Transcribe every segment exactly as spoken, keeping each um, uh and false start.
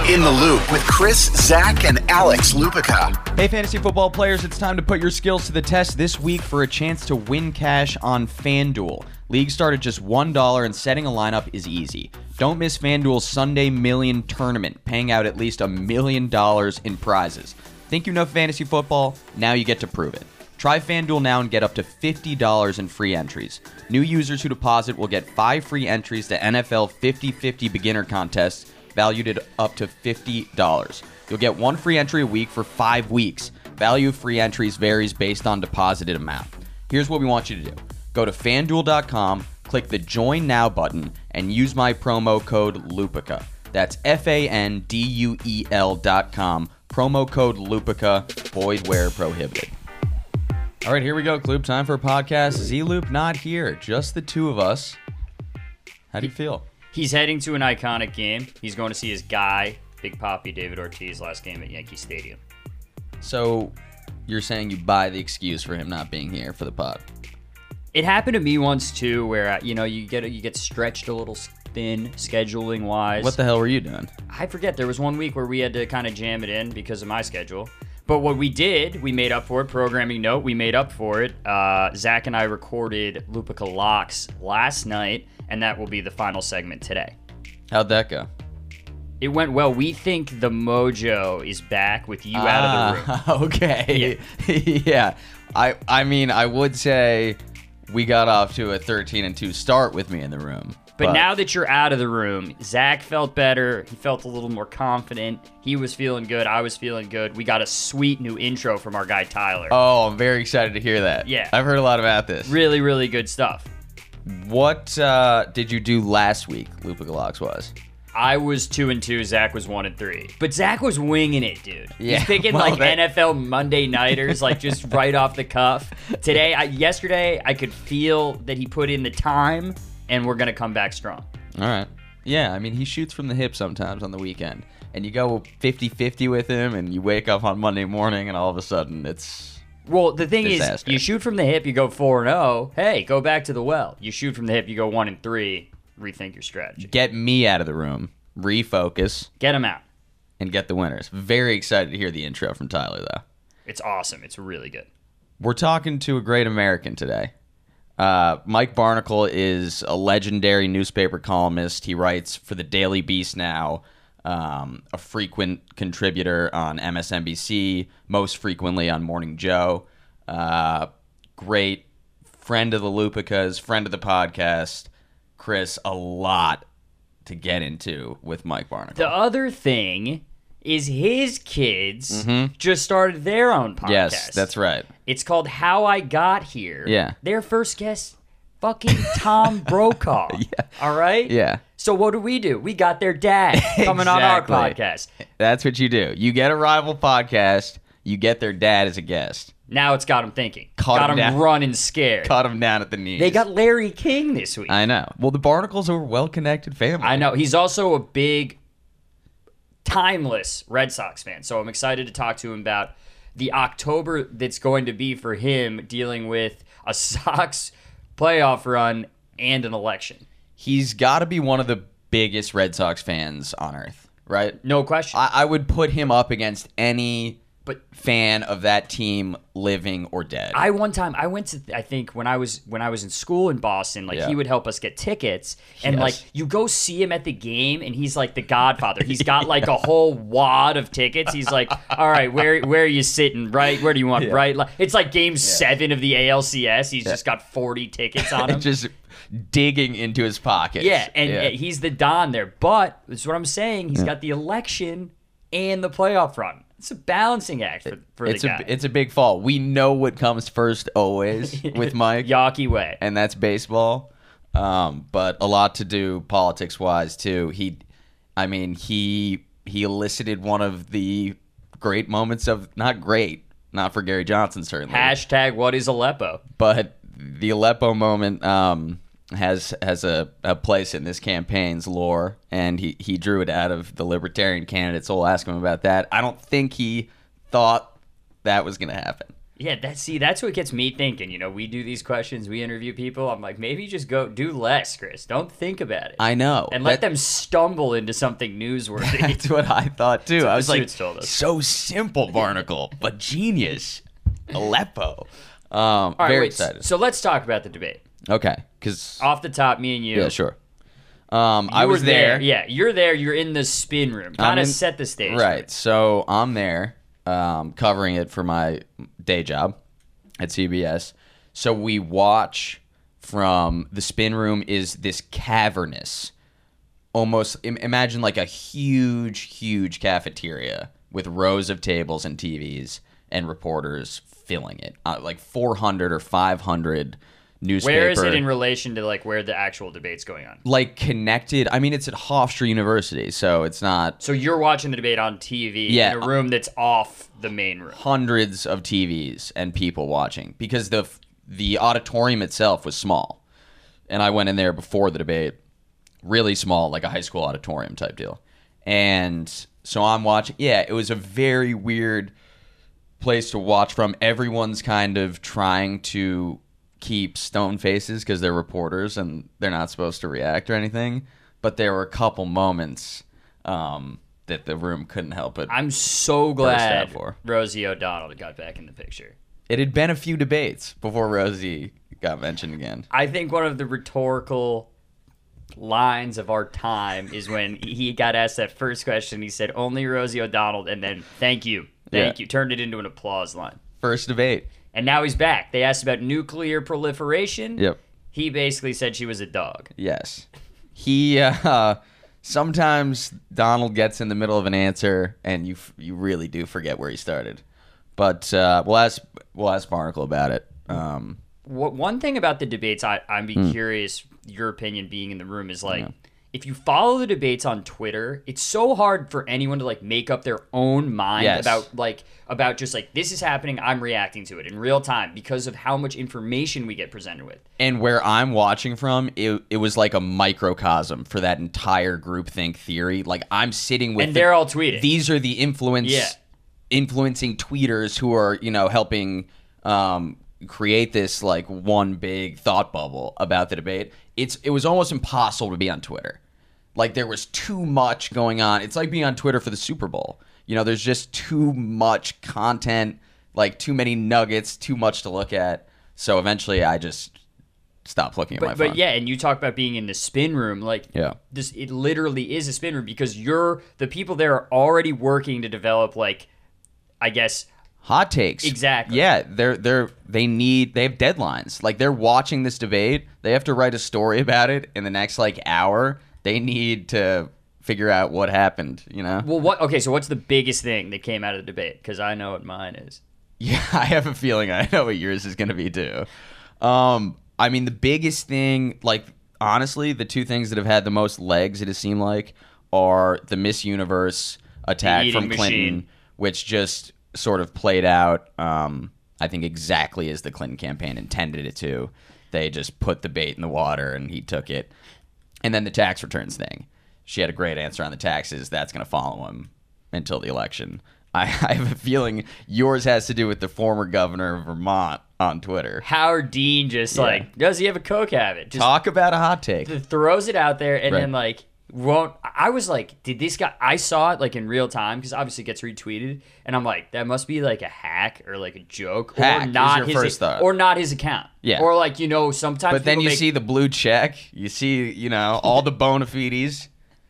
In the Loop with Chris, Zach, and Alex Lupica. Hey, fantasy football players, it's time to put your skills to the test this week for a chance to win cash on FanDuel. Leagues start at just one dollar and setting a lineup is easy. Don't miss FanDuel's Sunday Million Tournament, paying out at least a million dollars in prizes. Think you know fantasy football? Now you get to prove it. Try FanDuel now and get up to fifty dollars in free entries. New users who deposit will get five free entries to N F L fifty-fifty beginner contests valued at up to fifty dollars. You'll get one free entry a week for five weeks. Value of free entries varies based on deposited amount. Here's what we want you to do. Go to FanDuel dot com, click the Join Now button, and use my promo code Lupica. That's F A N D U E L dot com, promo code Lupica, void where prohibited. All right, here we go, Kloop. Time for a podcast. Z-Loop not here, just the two of us. How do you feel? He's heading to an iconic game. He's going to see his guy, Big Papi David Ortiz, last game at Yankee Stadium. So you're saying you buy the excuse for him not being here for the pod? It happened to me once too, where uh, you know you get you get stretched a little thin scheduling wise. What the hell were you doing? I forget. There was one week where we had to kind of jam it in because of my schedule. But what we did, we made up for it. Programming note, we made up for it. Uh, Zach and I recorded Lupica Locks last night, and that will be the final segment today. How'd that go? It went well. We think the mojo is back with you ah, out of the room. Okay. Yeah. yeah. I I mean, I would say we got off to a thirteen and two start with me in the room. But, but now that you're out of the room, Zach felt better. He felt a little more confident. He was feeling good. I was feeling good. We got a sweet new intro from our guy, Tyler. Oh, I'm very excited to hear that. Yeah. I've heard a lot about this. Really, really good stuff. What uh, did you do last week, Lupica Locks was? I was two and two. Zach was one and three. But Zach was winging it, dude. Yeah, He's picking well, like that... N F L Monday nighters, like just right off the cuff. Today, I, yesterday, I could feel that he put in the time, and we're gonna come back strong. All right. Yeah, I mean, he shoots from the hip sometimes on the weekend, and you go fifty-fifty with him, and you wake up on Monday morning, and all of a sudden, it's well. The thing disaster. is, you shoot from the hip, you go four and zero. Hey, go back to the well. You shoot from the hip, you go one and three. Rethink your strategy. Get me out of the room. Refocus. Get him out. And get the winners. Very excited to hear the intro from Tyler, though. It's awesome. It's really good. We're talking to a great American today. Uh, Mike Barnicle is a legendary newspaper columnist. He writes for the Daily Beast now, um, a frequent contributor on M S N B C, most frequently on Morning Joe. Uh, great friend of the Lupicas, friend of the podcast. Chris, a lot to get into with Mike Barnicle. The other thing is his kids mm-hmm. just started their own podcast. Yes, that's right. It's called How I Got Here. Yeah. Their first guest, fucking Tom Brokaw. Yeah. All right? Yeah. So what do we do? We got their dad coming exactly. on our podcast. That's what you do. You get a rival podcast, you get their dad as a guest. Now it's got him thinking. Cut got him him down. running scared. Cut him down at the knees. They got Larry King this week. I know. Well, the Barnacles are a well-connected family. I know. He's also a big, timeless Red Sox fan. So I'm excited to talk to him about the October that's going to be for him dealing with a Sox playoff run and an election. He's got to be one of the biggest Red Sox fans on earth, right? No question. I, I would put him up against any but fan of that team, living or dead. I one time I went to I think when I was when I was in school in Boston, like yeah. he would help us get tickets, and yes. like you go see him at the game, and he's like the Godfather. He's got like yeah. a whole wad of tickets. He's like, all right, where where are you sitting? Right, where do you want? Yeah. Right, like, it's like Game yeah. Seven of the A L C S. He's yeah. just got forty tickets on him, just digging into his pockets. Yeah, and yeah. he's the Don there. But that's what I'm saying. He's yeah. got the election and the playoff run. It's a balancing act for, for it's the guy. A, it's a big fall. We know what comes first always with Mike. Yawkey way. And that's baseball. Um, but a lot to do politics-wise, too. He, I mean, he he elicited one of the great moments of, not great, not for Gary Johnson, certainly. Hashtag what is Aleppo? But the Aleppo moment um, has has a, a place in this campaign's lore, and he, he drew it out of the Libertarian candidate, so we'll ask him about that. I don't think he thought that was going to happen. Yeah, that's see, that's what gets me thinking. You know, we do these questions, we interview people. I'm like, maybe just go do less, Chris. Don't think about it. I know. And let that, them stumble into something newsworthy. That's what I thought too. I was like, so simple, Barnacle, but genius. Aleppo. Um, All right, very wait, excited. So let's talk about the debate. Okay, because off the top, me and you. Yeah, sure. Um, I was there. there. Yeah, you're there. You're in the spin room. Kind of set the stage. Right. So I'm there, um, covering it for my day job at C B S. So we watch from the spin room is this cavernous, almost im- imagine like a huge, huge cafeteria with rows of tables and T Vs and reporters filling it, uh, like four hundred or five hundred. Newspaper. Where is it in relation to like where the actual debate's going on? Like connected. I mean, it's at Hofstra University, so it's not. So you're watching the debate on T V yeah, in a room that's off the main room. Hundreds of T Vs and people watching because the the auditorium itself was small, and I went in there before the debate, really small, like a high school auditorium type deal, and so I'm watching. Yeah, it was a very weird place to watch from. Everyone's kind of trying to keep stone faces because they're reporters and they're not supposed to react or anything, but there were a couple moments um, that the room couldn't help it. I'm so glad Rosie O'Donnell got back in the picture. It had been a few debates before Rosie got mentioned again. I think one of the rhetorical lines of our time is when he got asked that first question. He said, only Rosie O'Donnell, and then thank you, thank yeah. you, turned it into an applause line. First debate. And now he's back. They asked about nuclear proliferation. Yep. He basically said she was a dog. Yes. He, uh, sometimes Donald gets in the middle of an answer and you you really do forget where he started. But uh, we'll ask we'll ask Barnacle about it. Um, what, one thing about the debates, I, I'd be hmm. curious, your opinion being in the room, is like, yeah. if you follow the debates on Twitter, it's so hard for anyone to like make up their own mind yes. about like about just like this is happening, I'm reacting to it in real time because of how much information we get presented with. And where I'm watching from, it it was like a microcosm for that entire groupthink theory. Like I'm sitting with and they're the, all tweeting. These are the influence yeah. influencing tweeters who are, you know, helping um, create this like one big thought bubble about the debate. It's it was almost impossible to be on Twitter. Like there was too much going on. It's like being on Twitter for the Super Bowl. You know, there's just too much content, like too many nuggets, too much to look at. So eventually I just stopped looking at but, my phone. But yeah, and you talk about being in the spin room. Like yeah. this, it literally is a spin room because you're the people there are already working to develop like, I guess, hot takes. Exactly. Yeah, they're they're they need they have deadlines. Like they're watching this debate. They have to write a story about it in the next like hour. They need to figure out what happened, you know? Well, what? Okay, so what's the biggest thing that came out of the debate? Because I know what mine is. Yeah, I have a feeling I know what yours is going to be too. Um, I mean, the biggest thing, like, honestly, the two things that have had the most legs, it has seemed like, are the Miss Universe attack from Clinton, machine. which just sort of played out, um, I think, exactly as the Clinton campaign intended it to. They just put the bait in the water and he took it. And then the tax returns thing. She had a great answer on the taxes. That's going to follow him until the election. I, I have a feeling yours has to do with the former governor of Vermont on Twitter. Howard Dean just yeah. like, does he have a coke habit? Just Talk about a hot take. Throws it out there and right. then like, won't. I was like, did this guy, I saw it like in real time because obviously it gets retweeted. And I'm like, that must be like a hack or like a joke. Hack or not is your his, first thought. Or not his account. Yeah. Or like, you know, sometimes But then you make, see the blue check. You see, you know, all the bona fides.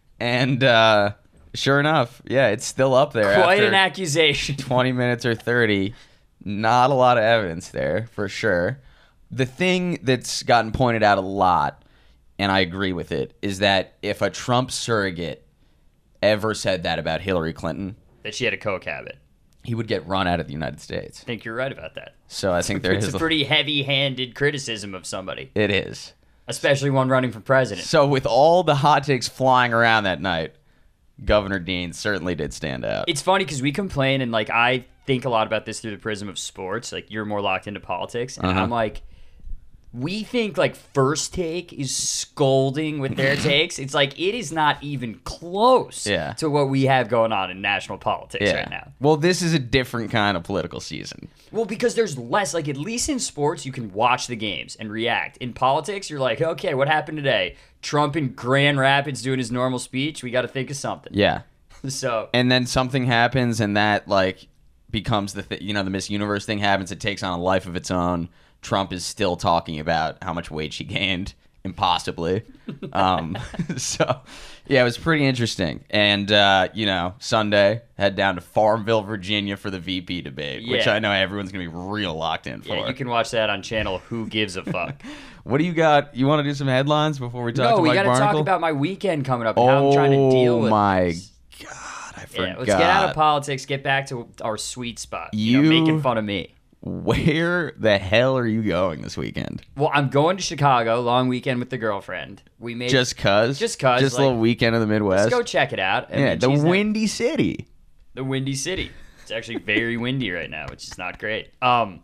And uh, sure enough, yeah, it's still up there. Quite after an accusation. twenty minutes or thirty. Not a lot of evidence there, for sure. The thing that's gotten pointed out a lot, and I agree with it, is that if a Trump surrogate ever said that about Hillary Clinton, that she had a coke habit, he would get run out of the United States. I think you're right about that. So I think there it's is a pretty heavy-handed criticism of somebody. It is. Especially one running for president. So with all the hot takes flying around that night, Governor Dean certainly did stand out. It's funny because we complain, and like I think a lot about this through the prism of sports. Like you're more locked into politics, and uh-huh. I'm like, we think like First Take is scolding with their takes. It's like it is not even close yeah. to what we have going on in national politics yeah. right now. Well, this is a different kind of political season. Well, because there's less, like at least in sports, you can watch the games and react. In politics, you're like, okay, what happened today? Trump in Grand Rapids doing his normal speech. We got to think of something. Yeah. So and then something happens, and that like becomes the th- you know the Miss Universe thing happens. It takes on a life of its own. Trump is still talking about how much weight she gained, impossibly. um, so, yeah, it was pretty interesting. And, uh, you know, Sunday, head down to Farmville, Virginia for the V P debate, yeah. which I know everyone's going to be real locked in for. Yeah, you can watch that on channel Who Gives a Fuck. What do you got? You want to do some headlines before we talk no, to Mike we got to Barnacle? talk about my weekend coming up and how I'm trying to deal with Oh, my this. God, I forgot. Yeah, let's get out of politics, get back to our sweet spot. You, You- know, making fun of me. Where the hell are you going this weekend? Well, I'm going to Chicago, long weekend with the girlfriend. We made Just cuz? Just 'cause, Just a like, little weekend in the Midwest? Let's go check it out. I yeah, mean, the she's not- Windy City. the Windy City. It's actually very windy right now, which is not great. Um,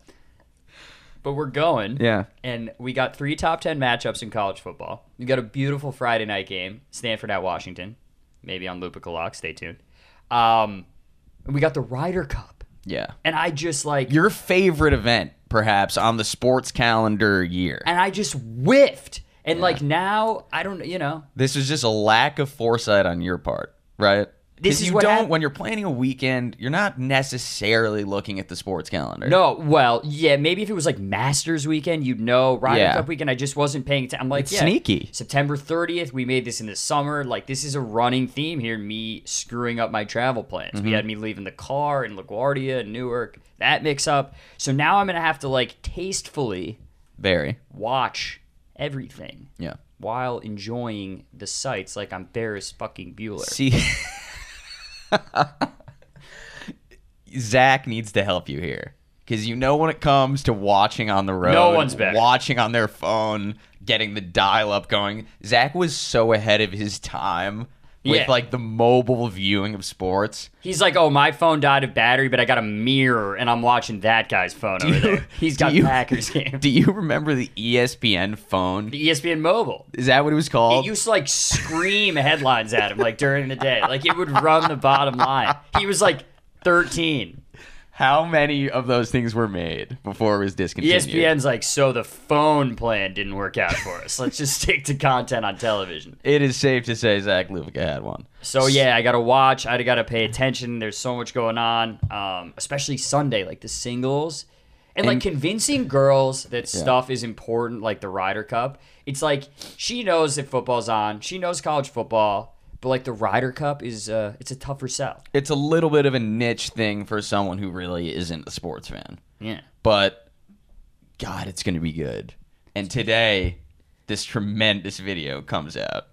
but we're going. Yeah. And we got three top ten matchups in college football. We got a beautiful Friday night game, Stanford at Washington, maybe on Lupica Lock. Stay tuned. Um, and we got the Ryder Cup. Yeah. And I just like Your favorite event, perhaps, on the sports calendar year. and I just whiffed. And like now, I don't, you know, This is just a lack of foresight on your part, right? This 'Cause is you what don't hap- when you're planning a weekend, you're not necessarily looking at the sports calendar. no, well, yeah, maybe if it was like Masters weekend, you'd know. Ryder Yeah. Cup weekend, I just wasn't paying attention. I'm like, It's yeah, sneaky. September thirtieth, we made this in the summer. Like, this is a running theme here, me screwing up my travel plans. Mm-hmm. We had me leaving the car in LaGuardia and Newark, that mix up. So now I'm going to have to, like, tastefully Very. watch everything Yeah. while enjoying the sights like I'm Ferris fucking Bueller. See, Zach needs to help you here. Because you know when it comes to watching on the road, No one's better. watching on their phone, getting the dial-up going, Zach was so ahead of his time with Yeah. like the mobile viewing of sports. He's like, oh, my phone died of battery, but I got a mirror, and I'm watching that guy's phone over you- there. He's do got you- Packers game. Do you remember the E S P N phone? The E S P N Mobile. Is that what it was It called? used to like scream headlines at him like during the day. Like it would run the bottom line. He was like thirteen. How many of those things were made before it was E discontinued? S P N's like, so the phone plan didn't work out for us. Let's just stick to content on television. It is safe to say Zach Lupica had one. So yeah, I gotta watch. I gotta pay attention. There's so much going on, um, especially Sunday, like the singles, and, like And- convincing girls that stuff is important, like the Ryder Cup. It's like she knows that football's on. She knows college football. But like the Ryder Cup is, uh, it's a tougher sell. It's a little bit of a niche thing for someone who really isn't a sports fan. Yeah. But, God, it's going to be good. And today, this tremendous video comes out.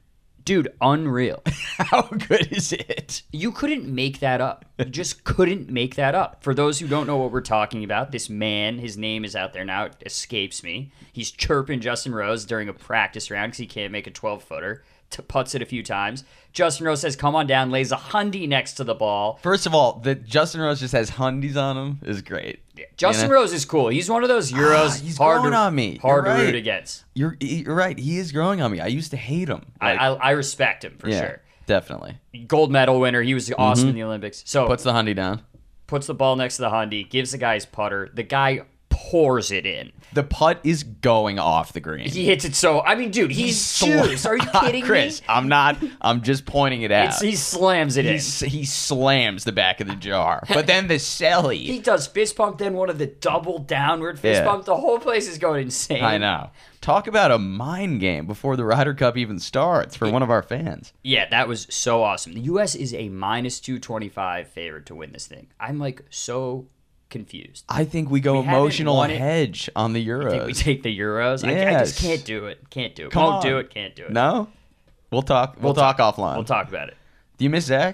Dude, unreal. How good is it? You couldn't make that up. You just couldn't make that up. For those who don't know what we're talking about, this man, his name is out there now, it escapes me. He's chirping Justin Rose during a practice round because he can't make a twelve-footer. T- putts it a few times. Justin Rose says, come on down, lays a hundy next to the ball. First of all, that Justin Rose just has hundies on him is great. Justin You know? Rose is cool. He's one of those Euros Ah, he's hard, growing to, on me. hard You're to root right. against. You're, you're right. He is growing on me. I used to hate him. I, Like, I, I respect him for yeah, sure. definitely. Gold medal winner. He was awesome in the Olympics. So Puts the hundy down. puts the ball next to the hundy, gives the guy his putter. The guy pours it in. The putt is going off the green. He hits it so. I mean, dude, he's Sla- juiced. Are you kidding Chris, me? I'm not. I'm just pointing it out. It's, he slams it in. He's, he slams the back of the jar. But then the celly. He does fist pump, then one of the double downward fist Yeah. pump. The whole place is going insane. I know. Talk about a mind game before the Ryder Cup even starts for one of our fans. Yeah, that was so awesome. The U S is a minus two twenty-five favorite to win this thing. I'm like so confused. I think we go We haven't emotional won it. hedge on the Euros. I think we take the Euros. I, I Yes. just can't do it. Can't do it. Come Won't on. do it. Can't do it. No? We'll talk. We'll, We'll talk, talk- offline. We'll talk about it. Do you miss Zach?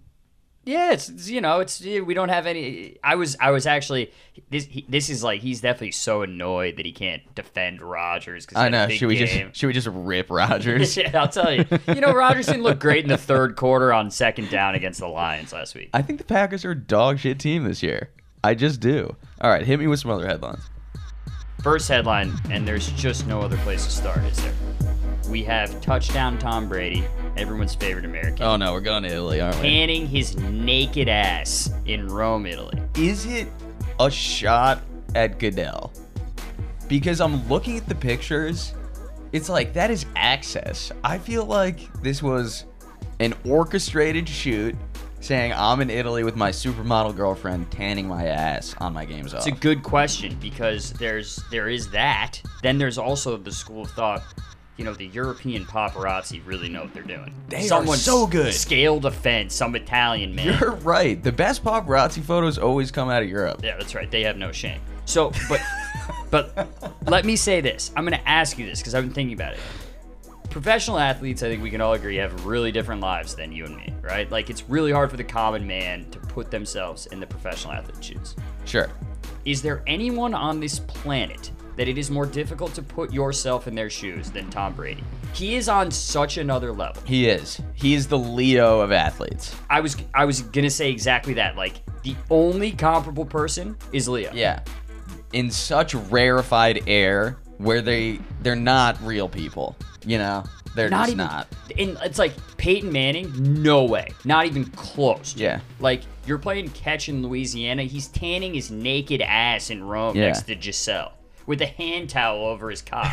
Yeah, it's, it's you know it's we don't have any. I was I was actually this he, this is like he's definitely so annoyed that he can't defend Rodgers. Cause he I had a know. big Should we game. just should we just rip Rodgers? Yeah, I'll tell you. You know, Rodgers didn't look great in the third quarter on second down against the Lions last week. I think the Packers are a dog shit team this year. I just do. All right, hit me with some other headlines. First headline, and there's just no other place to start, is there? We have touchdown Tom Brady, everyone's favorite American. Oh no, we're going to Italy, aren't we? Panning his naked ass in Rome, Italy. Is it a shot at Goodell? Because I'm looking at the pictures, it's like, that is access. I feel like this was an orchestrated shoot saying I'm in Italy with my supermodel girlfriend tanning my ass on my games off. It's a good question because there's there is that. Then there's also the school of thought, you know, the European paparazzi really know what they're doing. They Someone are so good. Scaled a fence, some Italian man. You're right. The best paparazzi photos always come out of Europe. Yeah, that's right. They have no shame. So, but but let me say this. I'm going to ask you this because I've been thinking about it. Professional athletes, I think we can all agree, have really different lives than you and me, right? Like, it's really hard for the common man to put themselves in the professional athlete's shoes. Sure. Is there anyone on this planet that it is more difficult to put yourself in their shoes than Tom Brady? He is on such another level. He is. He is the Leo of athletes. I was I was gonna say exactly that. Like, the only comparable person is Leo. Yeah. In such rarefied air where they they're not real people. You know, they're Not just even, not. And it's like Peyton Manning, no way, not even close. Dude. Yeah. Like, you're playing catch in Louisiana. He's tanning his naked ass in Rome Yeah. next to Giselle with a hand towel over his cock.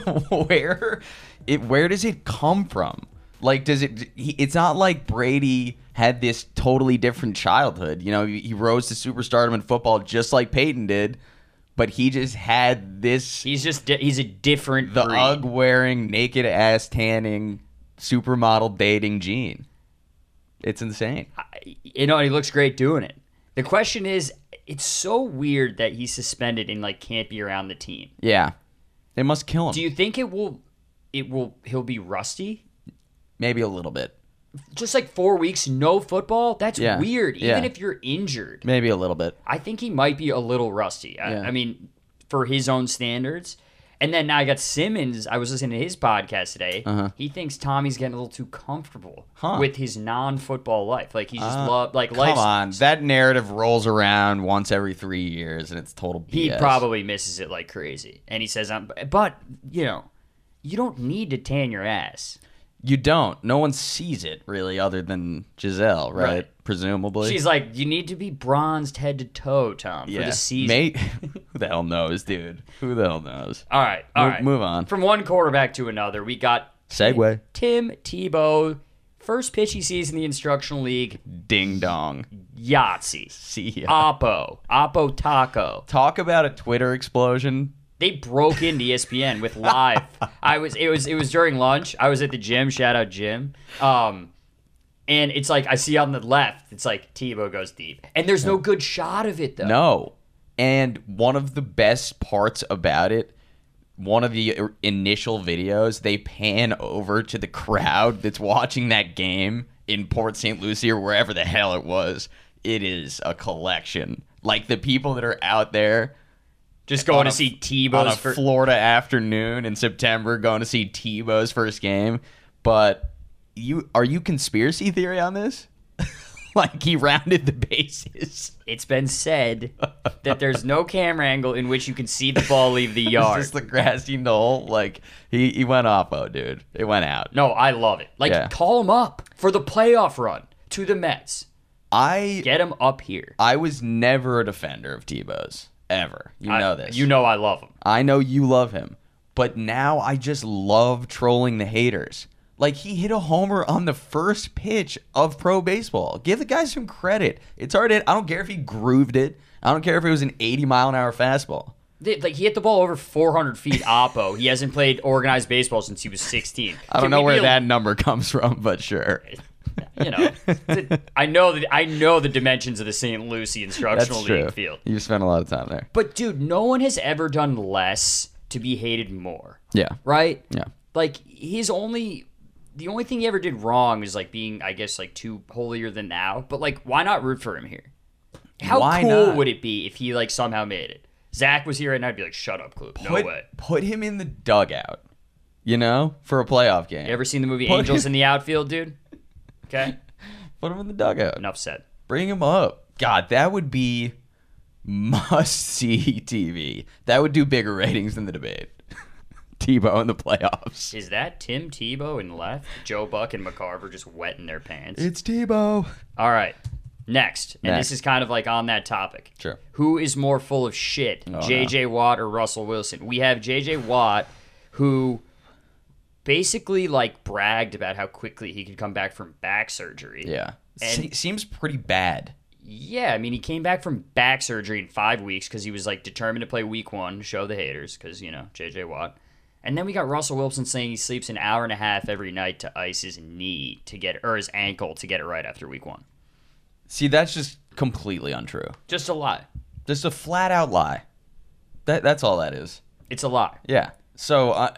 where it where does it come from? Like, does it? He, it's not like Brady had this totally different childhood. You know, he, he rose to superstardom in football just like Peyton did. But he just had this. He's just di- he's a different the breed. Ugg wearing, naked ass tanning, supermodel dating gene. It's insane. You know, and he looks great doing it. The question is, it's so weird that he's suspended and like can't be around the team. Yeah, they must kill him. Do you think it will? It will. He'll be rusty. Maybe a little bit. Just like four weeks, no football. That's Yeah. weird. Even Yeah. if you're injured. Maybe a little bit. I think he might be a little rusty. I, Yeah. I mean, for his own standards. And then now I got Simmons. I was listening to his podcast today. Uh-huh. He thinks Tommy's getting a little too comfortable Huh. with his non-football life. Like he just Uh, love like Come life's- on, that narrative rolls around once every three years, and it's total B He S. probably misses it like crazy. And he says, "I'm." But you know, you don't need to tan your ass. You don't. No one sees it really, other than Giselle, right? Right. Presumably. She's like, you need to be bronzed head to toe, Tom, for the season. Mate, who the hell knows, dude? Who the hell knows? All right, all Mo- right. move on. From one quarterback to another, we got Segue. Tim Tebow, first pitch he sees in the instructional league, Ding dong. Yahtzee, See ya. Oppo, Oppo Taco. Talk about a Twitter explosion. They broke into E S P N with live. I was it was it was during lunch. I was at the gym. Shout out Jim. Um, and it's like I see on the left. It's like Tebow goes deep, and there's no good shot of it though. No. And one of the best parts about it, one of the initial videos, they pan over to the crowd that's watching that game in Port Saint Lucie or wherever the hell it was. It is a collection. Like, the people that are out there Just going on to a- see on Tebow's a fir- Florida afternoon in September, going to see Tebow's first game. But you are you conspiracy theory on this? Like, he rounded the bases. It's been said that there's no camera angle in which you can see the ball leave the yard. Just the grassy knoll. Like, he, he went off, oh, dude. It went out. No, I love it. Like, Yeah. call him up for the playoff run to the Mets. I Get him up here. I was never a defender of Tebow's. Ever. You I- know this. You know I love him. I know you love him. But now I just love trolling the haters. Like, he hit a homer on the first pitch of pro baseball. Give the guy some credit. It's already, I don't care if he grooved it. I don't care if it was an eighty mile an hour fastball. They- Like, he hit the ball over four hundred feet oppo. He hasn't played organized baseball since he was sixteen. I don't Can know we where be a- that number comes from, but sure. You know, th- I know that I know the dimensions of the Saint Lucie That's Instructional true. League field. You spent a lot of time there. But dude, no one has ever done less to be hated more. Yeah. Right? Yeah. Like, his only the only thing he ever did wrong was like being, I guess, like too holier than thou. But like, why not root for him here? How Why cool not? would it be if he like somehow made it? Zach was here and I'd be like, shut up, Club. No Put, way. put him in the dugout, you know, for a playoff game. You ever seen the movie Put- Angels in the Outfield, dude? Okay. Put him in the dugout. Enough said. Bring him up. God, that would be must-see T V. That would do bigger ratings than the debate. Tebow in the playoffs. Is that Tim Tebow in left? Joe Buck and McCarver just wetting their pants? It's Tebow. All right. Next. And Next. this is kind of like on that topic. Sure. Who is more full of shit, Oh, J J no. Watt or Russell Wilson? We have J J Watt, who basically like bragged about how quickly he could come back from back surgery. Yeah. And- Se- seems pretty bad. Yeah, I mean, he came back from back surgery in five weeks because he was like determined to play week one, show the haters, because, you know, J J Watt. And then we got Russell Wilson saying he sleeps an hour and a half every night to ice his knee to get, or his ankle to get it right after week one. See, that's just completely untrue. Just a lie. Just a flat out lie. That that's all that is. It's a lie. Yeah. So uh,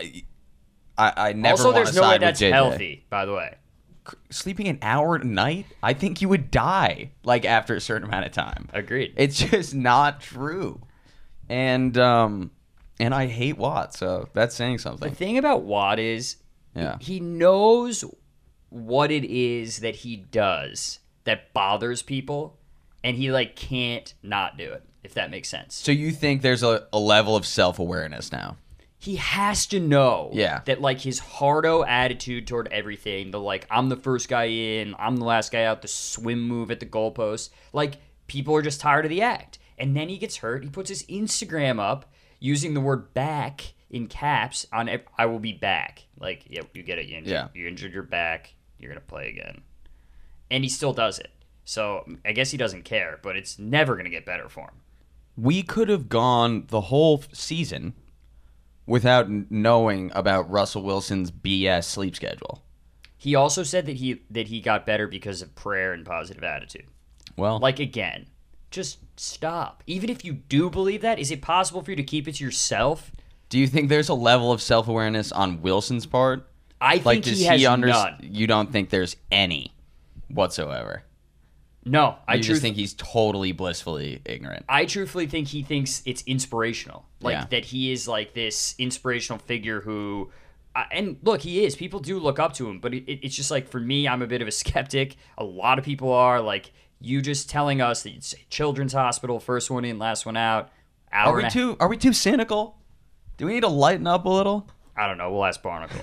I I never Also, want there's to no way side with that's J J. healthy, by the way. Sleeping an hour a night, I think you would die like after a certain amount of time. Agreed. It's just not true. And um and I hate Watt, so that's saying The something. thing about Watt is Yeah. he knows what it is that he does that bothers people, and he like can't not do it, if that makes sense. So you think there's a, a level of self-awareness now? He has to know Yeah. that like his hardo attitude toward everything, the like I'm the first guy in, I'm the last guy out, the swim move at the goalpost, like people are just tired of the act. And then he gets hurt. He puts his Instagram up using the word back in caps on ev- I will be back. Like, yeah, you get it. You injured, Yeah. you injured your back. You're going to play again. And he still does it. So I guess he doesn't care, but it's never going to get better for him. We could have gone the whole season without n- knowing about Russell Wilson's B S sleep schedule. He also said that he that he got better because of prayer and positive attitude. Well, Like, again, just stop. Even if you do believe that, is it possible for you to keep it to yourself? do you think there's a level of self-awareness on Wilson's part? I think Like, does he has under- none. You don't think there's any whatsoever? No, I You truth- just think he's totally blissfully ignorant. I truthfully think he thinks it's inspirational. Like, Yeah. that he is, like, this inspirational figure who... Uh, and, look, he is. People do look up to him, but it, it, it's just, like, for me, I'm a bit of a skeptic. A lot of people are. Like, you just telling us that it's Children's Hospital, first one in, last one out. Hour Are we and a- too? Are we too cynical? Do we need to lighten up a little? I don't know. We'll ask Barnacle.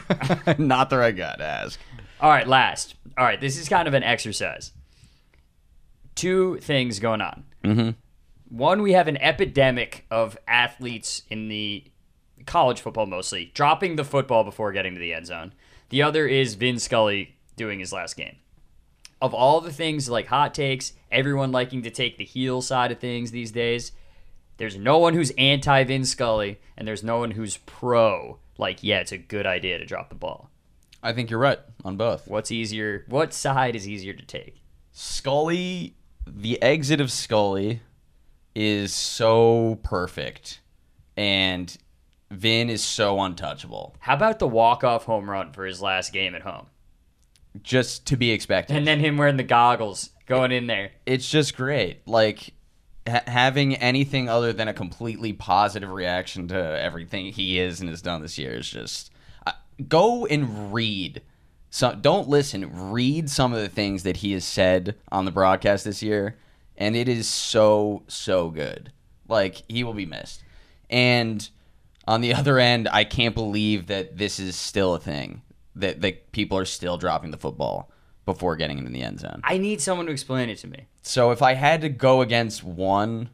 Not the right guy to ask. All right, last. All right, this is kind of an exercise. Two things going on. Mm-hmm. One, we have an epidemic of athletes in the college football mostly dropping the football before getting to the end zone. The other is Vin Scully doing his last game. Of all the things like hot takes, everyone liking to take the heel side of things these days, there's no one who's anti-Vin Scully, and there's no one who's pro, like, yeah, it's a good idea to drop the ball. I think you're right on both. What's easier? What side is easier to take? Scully, the exit of Scully is so perfect, and Vin is so untouchable. How about the walk-off home run for his last game at home? Just to be expected. And then him wearing the goggles going in there. It's just great. Like, ha- having anything other than a completely positive reaction to everything he is and has done this year is just... Uh, go and read. So, don't listen. Read some of the things that he has said on the broadcast this year, and it is so, so good. Like, he will be missed. And on the other end, I can't believe that this is still a thing, that, that people are still dropping the football before getting into the end zone. I need someone to explain it to me. So if I had to go against one,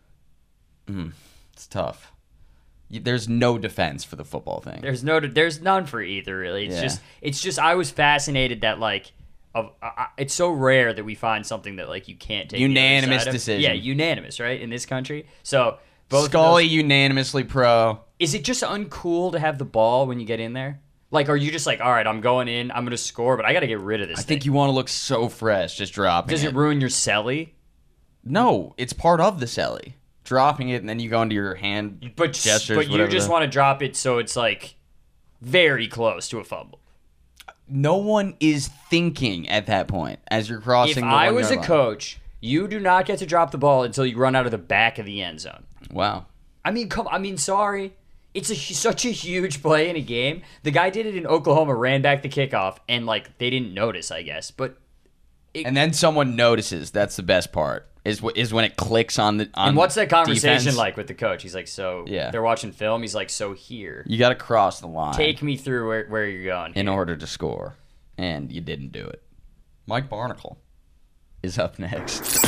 mm, it's tough. Y- There's no defense for the football thing. There's no, there's none for either, really. It's Yeah. just, it's just. I was fascinated that like, of, uh, it's so rare that we find something that like you can't take the other Unanimous side of. decision. Yeah, unanimous, right, in this country. So both of Scully those- unanimously pro. is it just uncool to have the ball when you get in there? Like, are you just like, all right, I'm going in, I'm gonna score, but I got to get rid of this. I thing. think you want to look so fresh just dropping Does it. it ruin your celly? No, it's part of the celly. Dropping it and then you go into your hand But gestures. but you whatever just the- want to drop it so it's like very close to a fumble. No one is thinking at that point as you're crossing If the I one was a yard line. coach, you do not get to drop the ball until you run out of the back of the end zone. Wow. I mean, come. I mean, sorry. It's a such a huge play in a game. The guy did it in Oklahoma, ran back the kickoff, and like they didn't notice, I guess. But And then someone notices. That's the best part. is is when it clicks on the on And what's that conversation defense. like with the coach? He's like, so Yeah. they're watching film. He's like, so here, You got to cross the line. take me through where, where you're going. in here. order to score, and you didn't do it. Mike Barnacle is up next.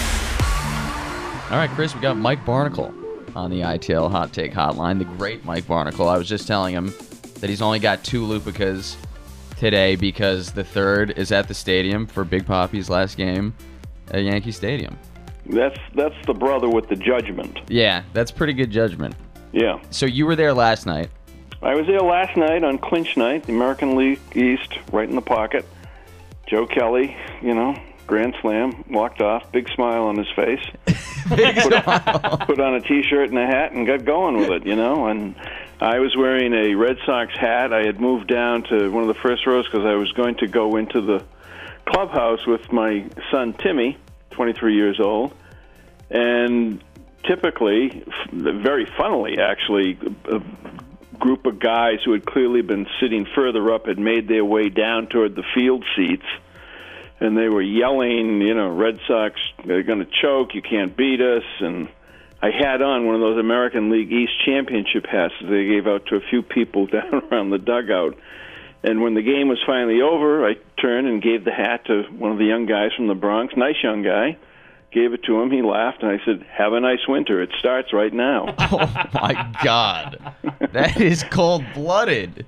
All right, Chris, we got Mike Barnacle on the I T L Hot Take Hotline. The great Mike Barnacle. I was just telling him that he's only got two Lupicas today because the third is at the stadium for Big Papi's last game at Yankee Stadium. That's that's the brother with the judgment. Yeah, that's pretty good judgment. Yeah. So you were there last night. I was there last night on clinch night, the American League East, right in the pocket. Joe Kelly, you know, grand slam, walked off, big smile on his face. Big put, smile. put on a T-shirt and a hat and got going with it, you know. And I was wearing a Red Sox hat. I had moved down to one of the first rows because I was going to go into the clubhouse with my son Timmy, twenty-three years old. And typically, very funnily actually, a group of guys who had clearly been sitting further up had made their way down toward the field seats. And they were yelling, you know, Red Sox, they're going to choke, you can't beat us. And I had on one of those American League East championship hats that they gave out to a few people down around the dugout. And when the game was finally over, I turned and gave the hat to one of the young guys from the Bronx, nice young guy. Gave it to him, he laughed, and I said, have a nice winter. It starts right now. Oh, my God. That is cold-blooded.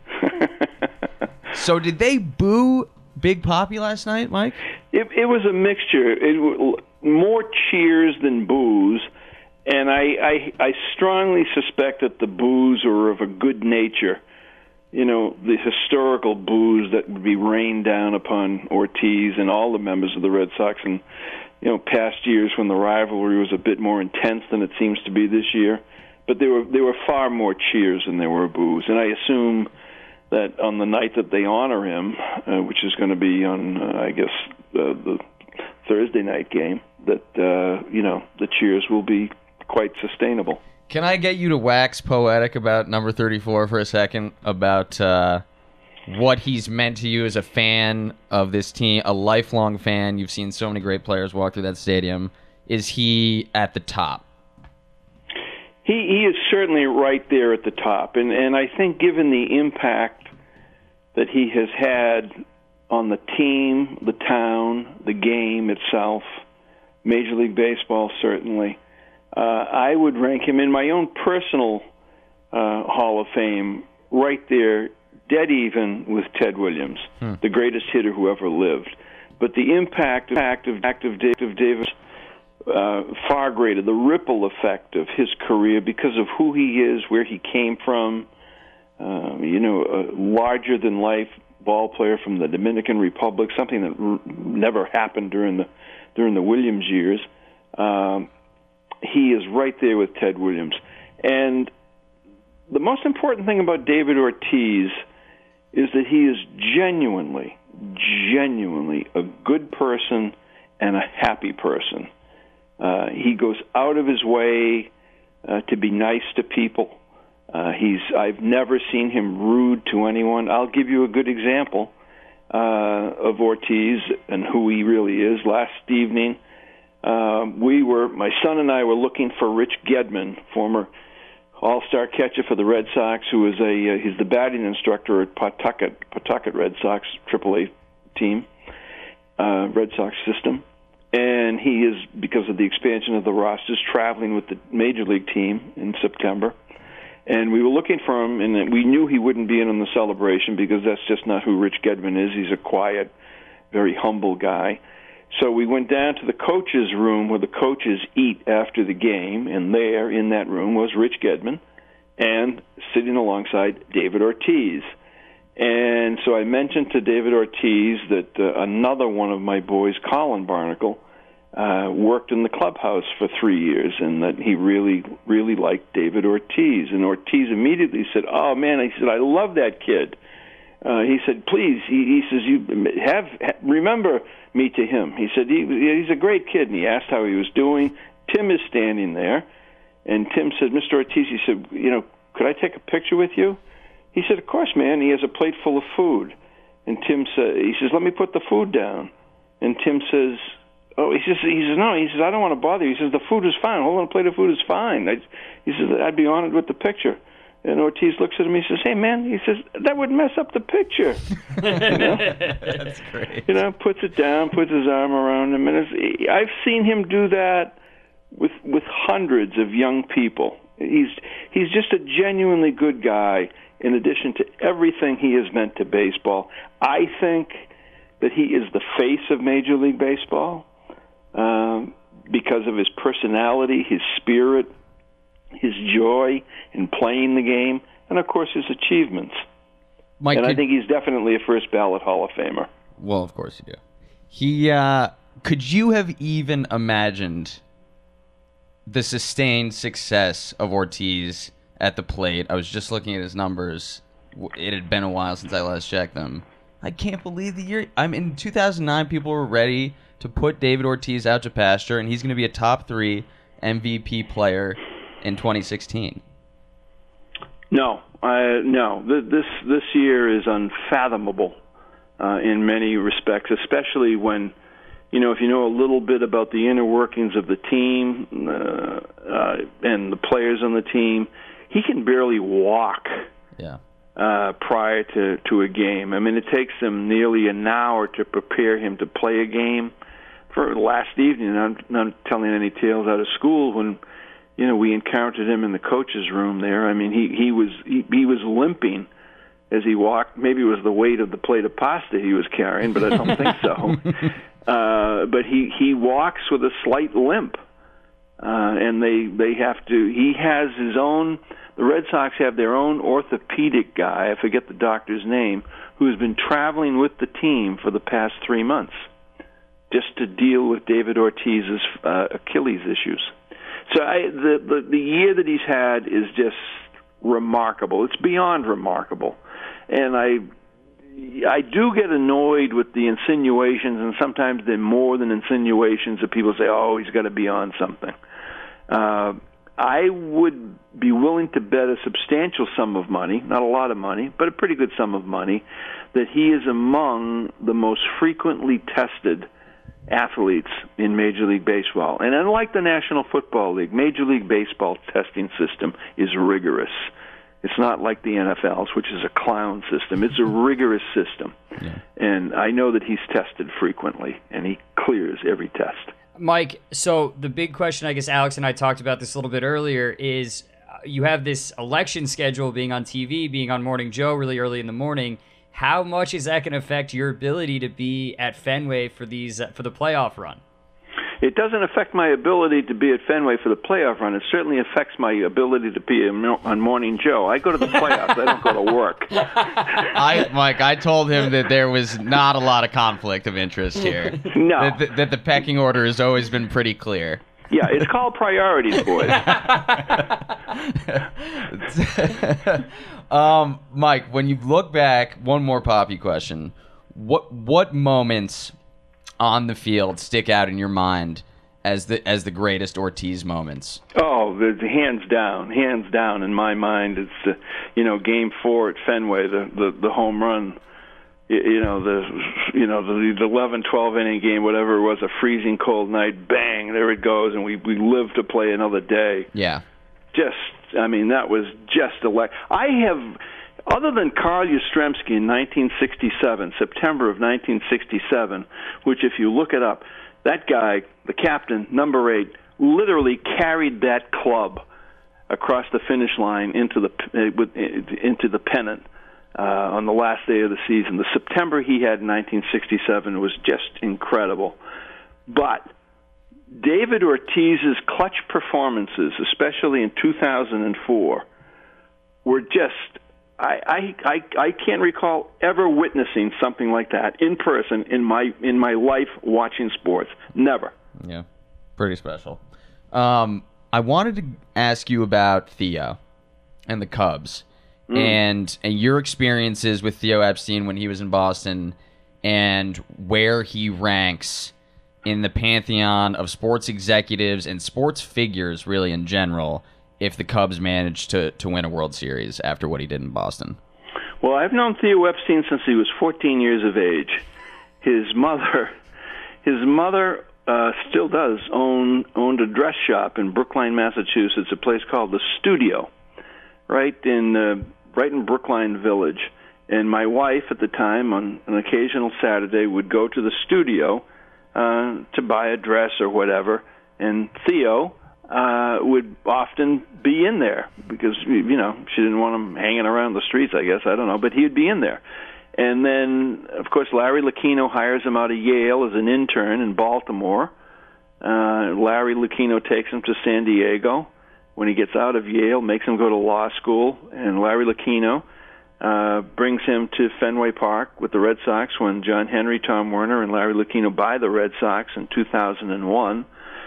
So did they boo Big Papi last night, Mike? It, it was a mixture. It, more cheers than boos, and I, I, I strongly suspect that the boos were of a good nature. You know, the historical boos that would be rained down upon Ortiz and all the members of the Red Sox in, you know, past years when the rivalry was a bit more intense than it seems to be this year. But there were there were far more cheers than there were boos, and I assume that on the night that they honor him, uh, which is going to be on, uh, I guess, uh, the Thursday night game, that, uh, you know, the cheers will be quite sustainable. Can I get you to wax poetic about number thirty-four for a second, about uh, what he's meant to you as a fan of this team, a lifelong fan? You've seen so many great players walk through that stadium. Is he at the top? He, he is certainly right there at the top, and, and I think given the impact that he has had on the team, the town, the game itself, Major League Baseball certainly, uh, I would rank him in my own personal uh, Hall of Fame right there, dead even with Ted Williams, hmm. the greatest hitter who ever lived. But the impact, impact of, of Dave Davis, uh, far greater, the ripple effect of his career because of who he is, where he came from, uh, you know, a larger-than-life ball player from the Dominican Republic, something that r- never happened during the during the Williams years. Um, he is right there with Ted Williams. And the most important thing about David Ortiz is that he is genuinely, genuinely a good person and a happy person. Uh, he goes out of his way uh, to be nice to people. Uh, he's I've never seen him rude to anyone. I'll give you a good example uh, of Ortiz and who he really is. Last evening, uh, we were my son and I were looking for Rich Gedman, former All-Star catcher for the Red Sox, who is a uh, he's the batting instructor at Pawtucket Pawtucket Red Sox triple A team, uh, Red Sox system, and he is, because of the expansion of the rosters, traveling with the Major League team in September. And we were looking for him, and we knew he wouldn't be in on the celebration because that's just not who Rich Gedman is. He's a quiet, very humble guy. So we went down to the coach's room where the coaches eat after the game, and there in that room was Rich Gedman and sitting alongside David Ortiz. And so I mentioned to David Ortiz that uh, another one of my boys, Colin Barnacle, uh, worked in the clubhouse for three years, and that he really, really liked David Ortiz. And Ortiz immediately said, "Oh man," he said, "I love that kid." Uh, he said, "Please," he, he says, "you have, have remember me to him." He said, he, "He's a great kid," and he asked how he was doing. Tim is standing there, and Tim said, "Mister Ortiz," he said, "you know, could I take a picture with you?" He said, "Of course, man." He has a plate full of food, and Tim said, "He says, let me put the food down." And Tim says, oh, he says, he says, no, he says, I don't want to bother you. He says, the food is fine. Holding a plate of food is fine. I, he says, I'd be honored with the picture. And Ortiz looks at him. He says, "Hey, man," he says, "that would mess up the picture." You know? That's great. You know, puts it down, puts his arm around him, and it's, I've seen him do that with with hundreds of young people. He's he's just a genuinely good guy. In addition to everything he has meant to baseball, I think that he is the face of Major League Baseball um, because of his personality, his spirit, his joy in playing the game, and, of course, his achievements. Mike, and I think he's definitely a first-ballot Hall of Famer. Well, of course you do. He, uh, could you have even imagined the sustained success of Ortiz at the plate? I was just looking at his numbers. It had been a while since I last checked them. I can't believe the year. I'm in two thousand nine, people were ready to put David Ortiz out to pasture, and he's going to be a top three M V P player in twenty sixteen. No, uh, no. This this year is unfathomable uh, in many respects, especially when, you know, if you know a little bit about the inner workings of the team uh, uh, and the players on the team, he can barely walk. Yeah. Uh, prior to, to a game. I mean, it takes them nearly an hour to prepare him to play a game. For last evening, I'm not telling any tales out of school, when, you know, we encountered him in the coach's room there. I mean, he, he was he, he was limping as he walked. Maybe it was the weight of the plate of pasta he was carrying, but I don't think so. Uh, but he, he walks with a slight limp. Uh, and they, they have to, he has his own, the Red Sox have their own orthopedic guy, I forget the doctor's name, who's been traveling with the team for the past three months just to deal with David Ortiz's uh, Achilles issues. So I, the, the, the year that he's had is just remarkable. It's beyond remarkable. And I, I do get annoyed with the insinuations, and sometimes they're more than insinuations, that people say, oh, he's got to be on something. Uh, I would be willing to bet a substantial sum of money, not a lot of money, but a pretty good sum of money, that he is among the most frequently tested athletes in Major League Baseball. And unlike the National Football League, Major League Baseball testing system is rigorous. It's not like the N F L's, which is a clown system. It's a rigorous system. Yeah. And I know that he's tested frequently, and he clears every test. Mike, so the big question, I guess Alex and I talked about this a little bit earlier, is you have this election schedule being on T V, being on Morning Joe really early in the morning. How much is that going to affect your ability to be at Fenway for these uh, for the playoff run? It doesn't affect my ability to be at Fenway for the playoff run. It certainly affects my ability to be on Morning Joe. I go to the playoffs. I don't go to work. I, Mike, I told him that there was not a lot of conflict of interest here. No. That the, that the pecking order has always been pretty clear. Yeah, it's called priorities, boys. um, Mike, when you look back, one more Poppy question. What what moments on the field stick out in your mind as the as the greatest Ortiz moments? Oh, the, the hands down, hands down in my mind. It's uh, you know, Game Four at Fenway, the the, the home run. You, you know the you know the, the eleven, twelve inning game, whatever it was, a freezing cold night. Bang, there it goes, and we we live to play another day. Yeah, just I mean that was just elect. I have. Other than Carl Yastrzemski in nineteen sixty-seven, September of nineteen sixty-seven, which if you look it up, that guy, the captain, number eight, literally carried that club across the finish line into the into the pennant uh, on the last day of the season. The September he had in nineteen sixty-seven was just incredible. But David Ortiz's clutch performances, especially in two thousand four, were just... I, I I can't recall ever witnessing something like that in person in my in my life watching sports. Never. Yeah, pretty special. Um, I wanted to ask you about Theo and the Cubs mm. and and your experiences with Theo Epstein when he was in Boston, and where he ranks in the pantheon of sports executives and sports figures, really in general, if the Cubs managed to, to win a World Series after what he did in Boston. Well, I've known Theo Epstein since he was fourteen years of age. His mother, his mother uh, still does own owned a dress shop in Brookline, Massachusetts, a place called the Studio, right in uh, right in Brookline Village. And my wife at the time, on an occasional Saturday, would go to the Studio uh, to buy a dress or whatever, and Theo uh, would often be in there because, you know, she didn't want him hanging around the streets, I guess, I don't know, but he'd be in there. And then, of course, Larry Lucchino hires him out of Yale as an intern in Baltimore. Uh, Larry Lucchino takes him to San Diego. When he gets out of Yale, makes him go to law school, and Larry Lucchino uh, brings him to Fenway Park with the Red Sox when John Henry, Tom Werner, and Larry Lucchino buy the Red Sox in two thousand one.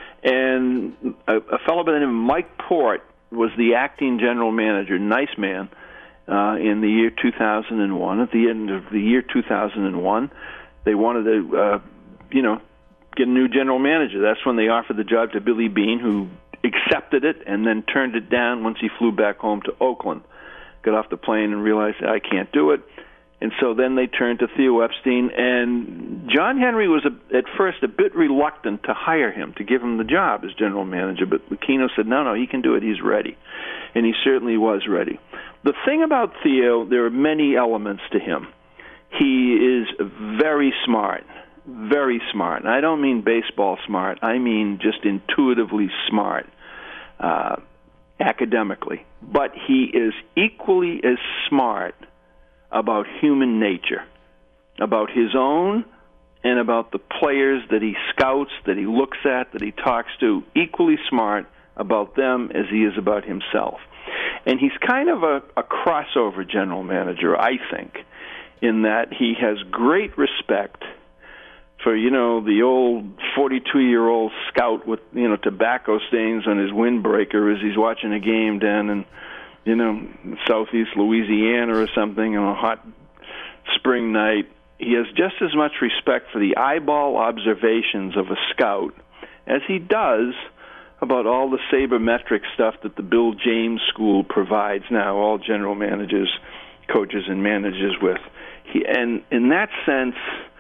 And a, a fellow by the name of Mike Port was the acting general manager, nice man, uh, in the year two thousand one. At the end of the year two thousand one, they wanted to, uh, you know, get a new general manager. That's when they offered the job to Billy Beane, who accepted it and then turned it down once he flew back home to Oakland. Got off the plane and realized, I can't do it. And so then they turned to Theo Epstein, and John Henry was a, at first a bit reluctant to hire him, to give him the job as general manager, but Lucchino said, no, no, he can do it, he's ready. And he certainly was ready. The thing about Theo, there are many elements to him. He is very smart, very smart. And I don't mean baseball smart, I mean just intuitively smart, uh, academically. But he is equally as smart about human nature, about his own and about the players that he scouts, that he looks at, that he talks to, equally smart about them as he is about himself. And he's kind of a, a crossover general manager, I think, in that he has great respect for, you know, the old forty-two-year-old scout with, you know, tobacco stains on his windbreaker as he's watching a game down in, you know, southeast Louisiana or something on a hot spring night. He has just as much respect for the eyeball observations of a scout as he does about all the sabermetric stuff that the Bill James School provides now, all general managers, coaches, and managers with. He, and in that sense,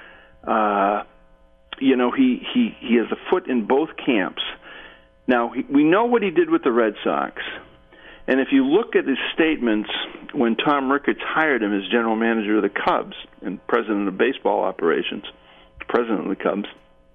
uh, you know, he, he, he has a foot in both camps. Now, he, we know what he did with the Red Sox. And if you look at his statements when Tom Ricketts hired him as general manager of the Cubs and president of baseball operations, president of the Cubs,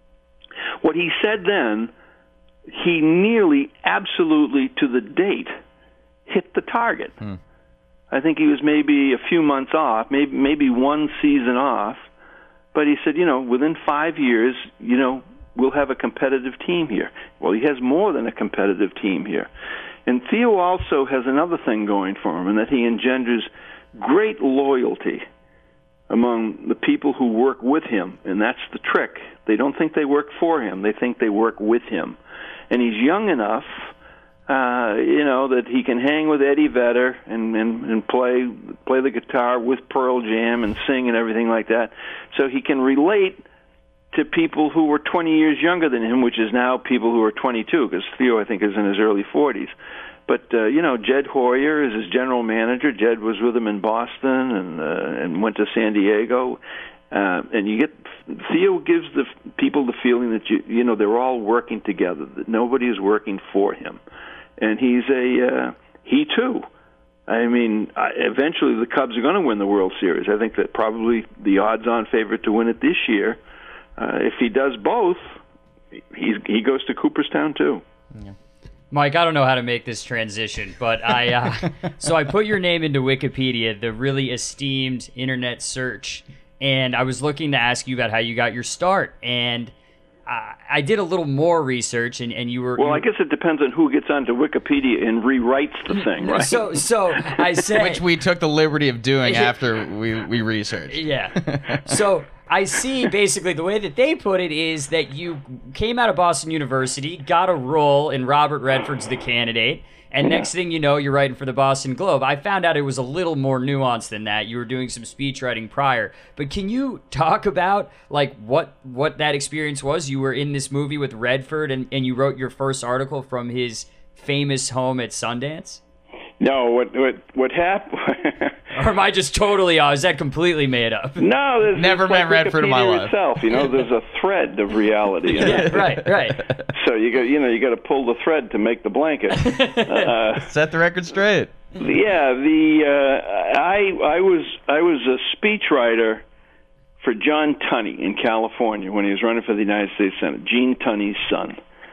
what he said then, he nearly absolutely to the date hit the target. Hmm. I think he was maybe a few months off, maybe maybe one season off, but he said, you know, within five years, you know, we'll have a competitive team here. Well, he has more than a competitive team here. And Theo also has another thing going for him, in that he engenders great loyalty among the people who work with him, and that's the trick. They don't think they work for him. They think they work with him. And he's young enough, uh, you know, that he can hang with Eddie Vedder and, and, and play play the guitar with Pearl Jam and sing and everything like that. So he can relate to people who were twenty years younger than him, which is now people who are twenty-two, because Theo, I think, is in his early forties. But, uh, you know, Jed Hoyer is his general manager. Jed was with him in Boston and uh, and went to San Diego. Uh, and you get, Theo gives the people the feeling that, you you know, they're all working together, that nobody is working for him. And he's a, uh, he too. I mean, eventually the Cubs are going to win the World Series. I think that probably the odds-on favorite to win it this year. Uh, if he does both, he's, he goes to Cooperstown too. Yeah. Mike, I don't know how to make this transition, but I uh, so I put your name into Wikipedia, the really esteemed internet search, and I was looking to ask you about how you got your start, and uh, I did a little more research, and, and you were... Well, you, I guess it depends on who gets onto Wikipedia and rewrites the thing, right? So, so I said... Which we took the liberty of doing after we, we researched. Yeah. So... I see basically the way that they put it is that you came out of Boston University, got a role in Robert Redford's The Candidate, and next thing you know, you're writing for the Boston Globe. I found out it was a little more nuanced than that. You were doing some speech writing prior. But can you talk about like what what that experience was? You were in this movie with Redford, and, and you wrote your first article from his famous home at Sundance? No, what what what happened? Or am I just totally off? Is that completely made up? No, there's Never it's met like Redford in my Wikipedia life. Itself, you know, there's a thread of reality. You know? Yeah, right, right. So you got, you know, you got to pull the thread to make the blanket. Uh, Set the record straight. yeah, the uh, I I was I was a speechwriter for John Tunney in California when he was running for the United States Senate. Gene Tunney's son.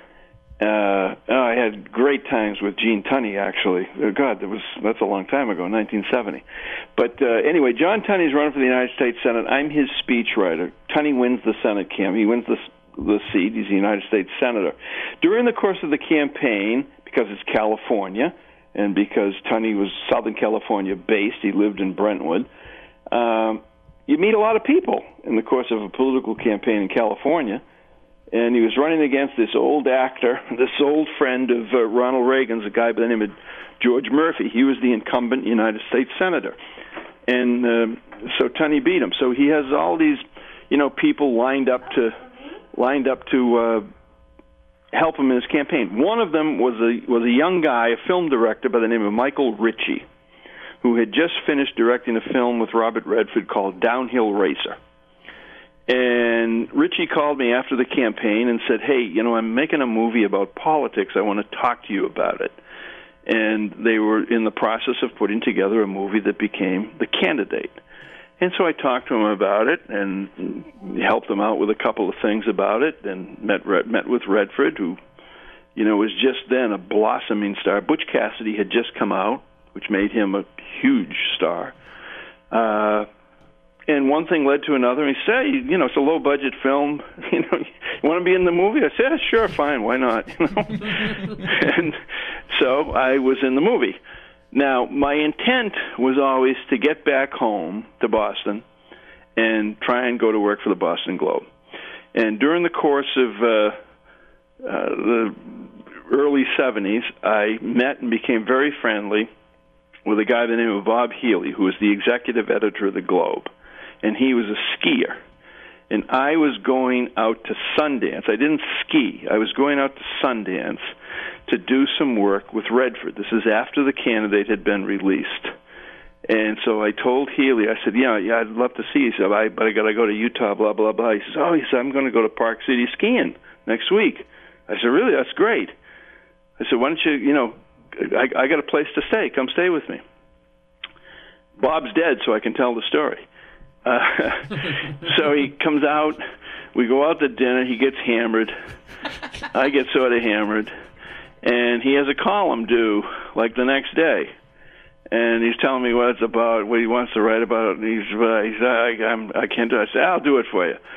Uh, oh, I had great times with Gene Tunney, actually. Oh, God, that was that's a long time ago, nineteen seventy. But uh, anyway, John Tunney's running for the United States Senate. I'm his speechwriter. Tunney wins the Senate camp. He wins the the seat. He's a United States Senator. During the course of the campaign, because it's California, and because Tunney was Southern California based, he lived in Brentwood. Um, you meet a lot of people in the course of a political campaign in California. And he was running against this old actor, this old friend of uh, Ronald Reagan's, a guy by the name of George Murphy. He was the incumbent United States Senator. And uh, so Tunney beat him. So he has all these, you know, people lined up to lined up to uh, help him in his campaign. One of them was a was a young guy, a film director by the name of Michael Ritchie, who had just finished directing a film with Robert Redford called Downhill Racer. And Richie called me after the campaign and said, hey, you know, I'm making a movie about politics. I want to talk to you about it. And they were in the process of putting together a movie that became The Candidate. And so I talked to him about it and helped him out with a couple of things about it and met met with Redford, who, you know, was just then a blossoming star. Butch Cassidy had just come out, which made him a huge star. Uh And one thing led to another. And he said, hey, you know, it's a low-budget film. You know, you want to be in the movie? I said, yeah, sure, fine, why not? You know? And so I was in the movie. Now, my intent was always to get back home to Boston and try and go to work for the Boston Globe. And during the course of uh, uh, the early seventies, I met and became very friendly with a guy by the name of Bob Healy, who was the executive editor of the Globe. And he was a skier. And I was going out to Sundance. I didn't ski. I was going out to Sundance to do some work with Redford. This is after The Candidate had been released. And so I told Healy, I said, yeah, yeah, I'd love to see you. He said, I, but I got to go to Utah, blah, blah, blah. He says, oh, he said, I'm going to go to Park City skiing next week. I said, really? That's great. I said, why don't you, you know, I, I got a place to stay. Come stay with me. Bob's dead, so I can tell the story. Uh, so he comes out, we go out to dinner, he gets hammered, I get sort of hammered, and he has a column due, like the next day. And he's telling me what it's about, what he wants to write about. And he's, uh, he's I, I'm, I can't do it. I said, I'll do it for you.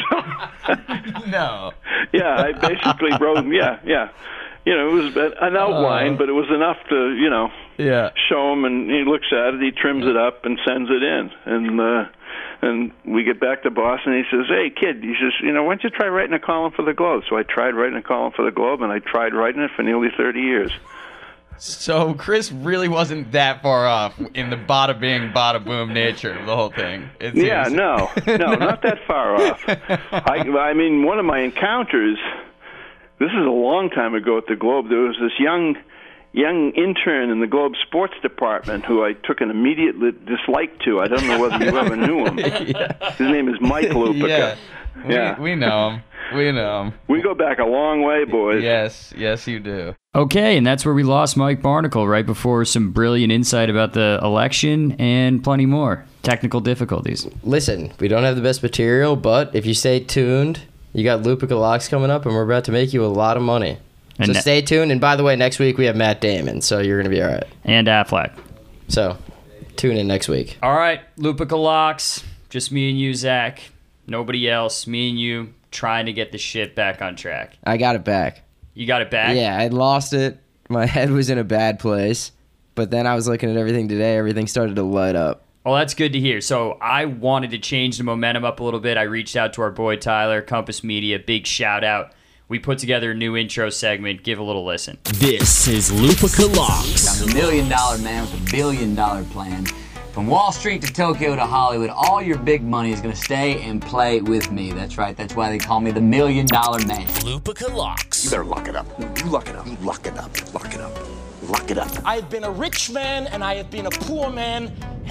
so, no. Yeah, I basically wrote, yeah, yeah. You know, it was an outline, uh, but it was enough to, you know, yeah. show him, and he looks at it, he trims it up, and sends it in. And uh, and we get back to Boston, and he says, hey, kid, he says, you know, why don't you try writing a column for the Globe? So I tried writing a column for the Globe, and I tried writing it for nearly thirty years. So Chris really wasn't that far off in the bada bing, bada boom nature of the whole thing. It seems. Yeah, no, no, not that far off. I, I mean, one of my encounters, this is a long time ago at the Globe, there was this young young intern in the Globe sports department who I took an immediate dislike to. I don't know whether you ever knew him. Yeah. His name is Mike Lupica. Yeah. Yeah. We, we know him. We know him. We go back a long way, boys. Yes, yes, you do. Okay, and that's where we lost Mike Barnicle right before some brilliant insight about the election and plenty more. Technical difficulties. Listen, we don't have the best material, but if you stay tuned, you got Lupica Locks coming up, and we're about to make you a lot of money. And so ne- stay tuned. And by the way, next week we have Matt Damon, so you're going to be all right. And Affleck. So tune in next week. All right, Lupica Locks. Just me and you, Zach. Nobody else. Me and you trying to get the shit back on track. I got it back. You got it back? Yeah, I lost it. My head was in a bad place. But then I was looking at everything today. Everything started to light up. Well, that's good to hear. So I wanted to change the momentum up a little bit. I reached out to our boy Tyler, Compass Media. Big shout out. We put together a new intro segment. Give a little listen. This is Lupica Locks. I'm a million dollar man with a billion dollar plan. From Wall Street to Tokyo to Hollywood, all your big money is going to stay and play with me. That's right. That's why they call me the Million Dollar Man. Lupica Locks. You better lock it up. You lock it up. You lock it up. Lock it up. Lock it up. I have been a rich man and I have been a poor man, and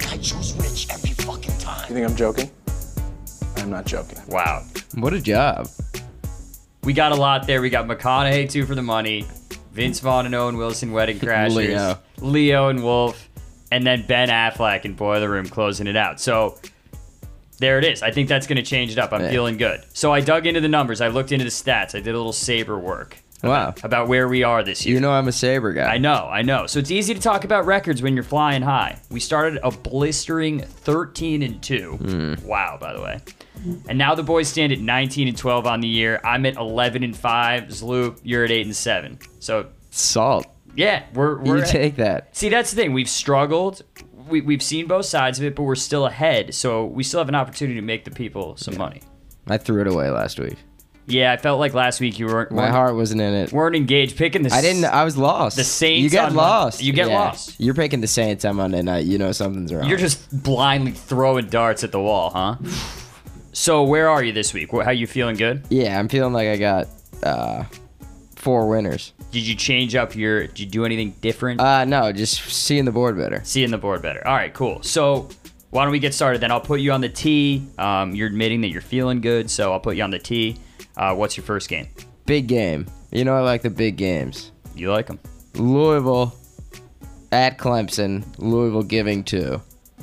I choose rich every fucking time. You think I'm joking? I'm not joking. Wow. What a job. We got a lot there. We got McConaughey, two for the money. Vince Vaughn and Owen Wilson, Wedding Crashers. Leo. Leo and Wolf. And then Ben Affleck in Boiler Room closing it out. So there it is. I think that's going to change it up. I'm yeah. feeling good. So I dug into the numbers. I looked into the stats. I did a little Sabre work. Wow. About, about where we are this year. You know I'm a Sabre guy. I know, I know. So it's easy to talk about records when you're flying high. We started a blistering thirteen and two. Mm. Wow, by the way. And now the boys stand at nineteen and twelve on the year. I'm at eleven and five. Zloop, you're at eight and seven. So salt. Yeah, we're we're You take that. See, that's the thing. We've struggled. We we've seen both sides of it, but we're still ahead. So we still have an opportunity to make the people some yeah. money. I threw it away last week. Yeah, I felt like last week you weren't. My weren't, heart wasn't in it. Weren't engaged. Picking the. I didn't. I was lost. The Saints. You get on lost. Monday. You get yeah. lost. You're picking the Saints on Monday night. You know something's wrong. You're just blindly throwing darts at the wall, huh? So where are you this week? How you feeling? Good? Yeah, I'm feeling like I got uh, four winners. Did you change up your? Did you do anything different? Uh, no, just seeing the board better. Seeing the board better. All right, cool. So why don't we get started then? I'll put you on the tee. Um, you're admitting that you're feeling good, so I'll put you on the tee. Uh, what's your first game? Big game. You know I like the big games. You like them? Louisville at Clemson. Louisville giving two.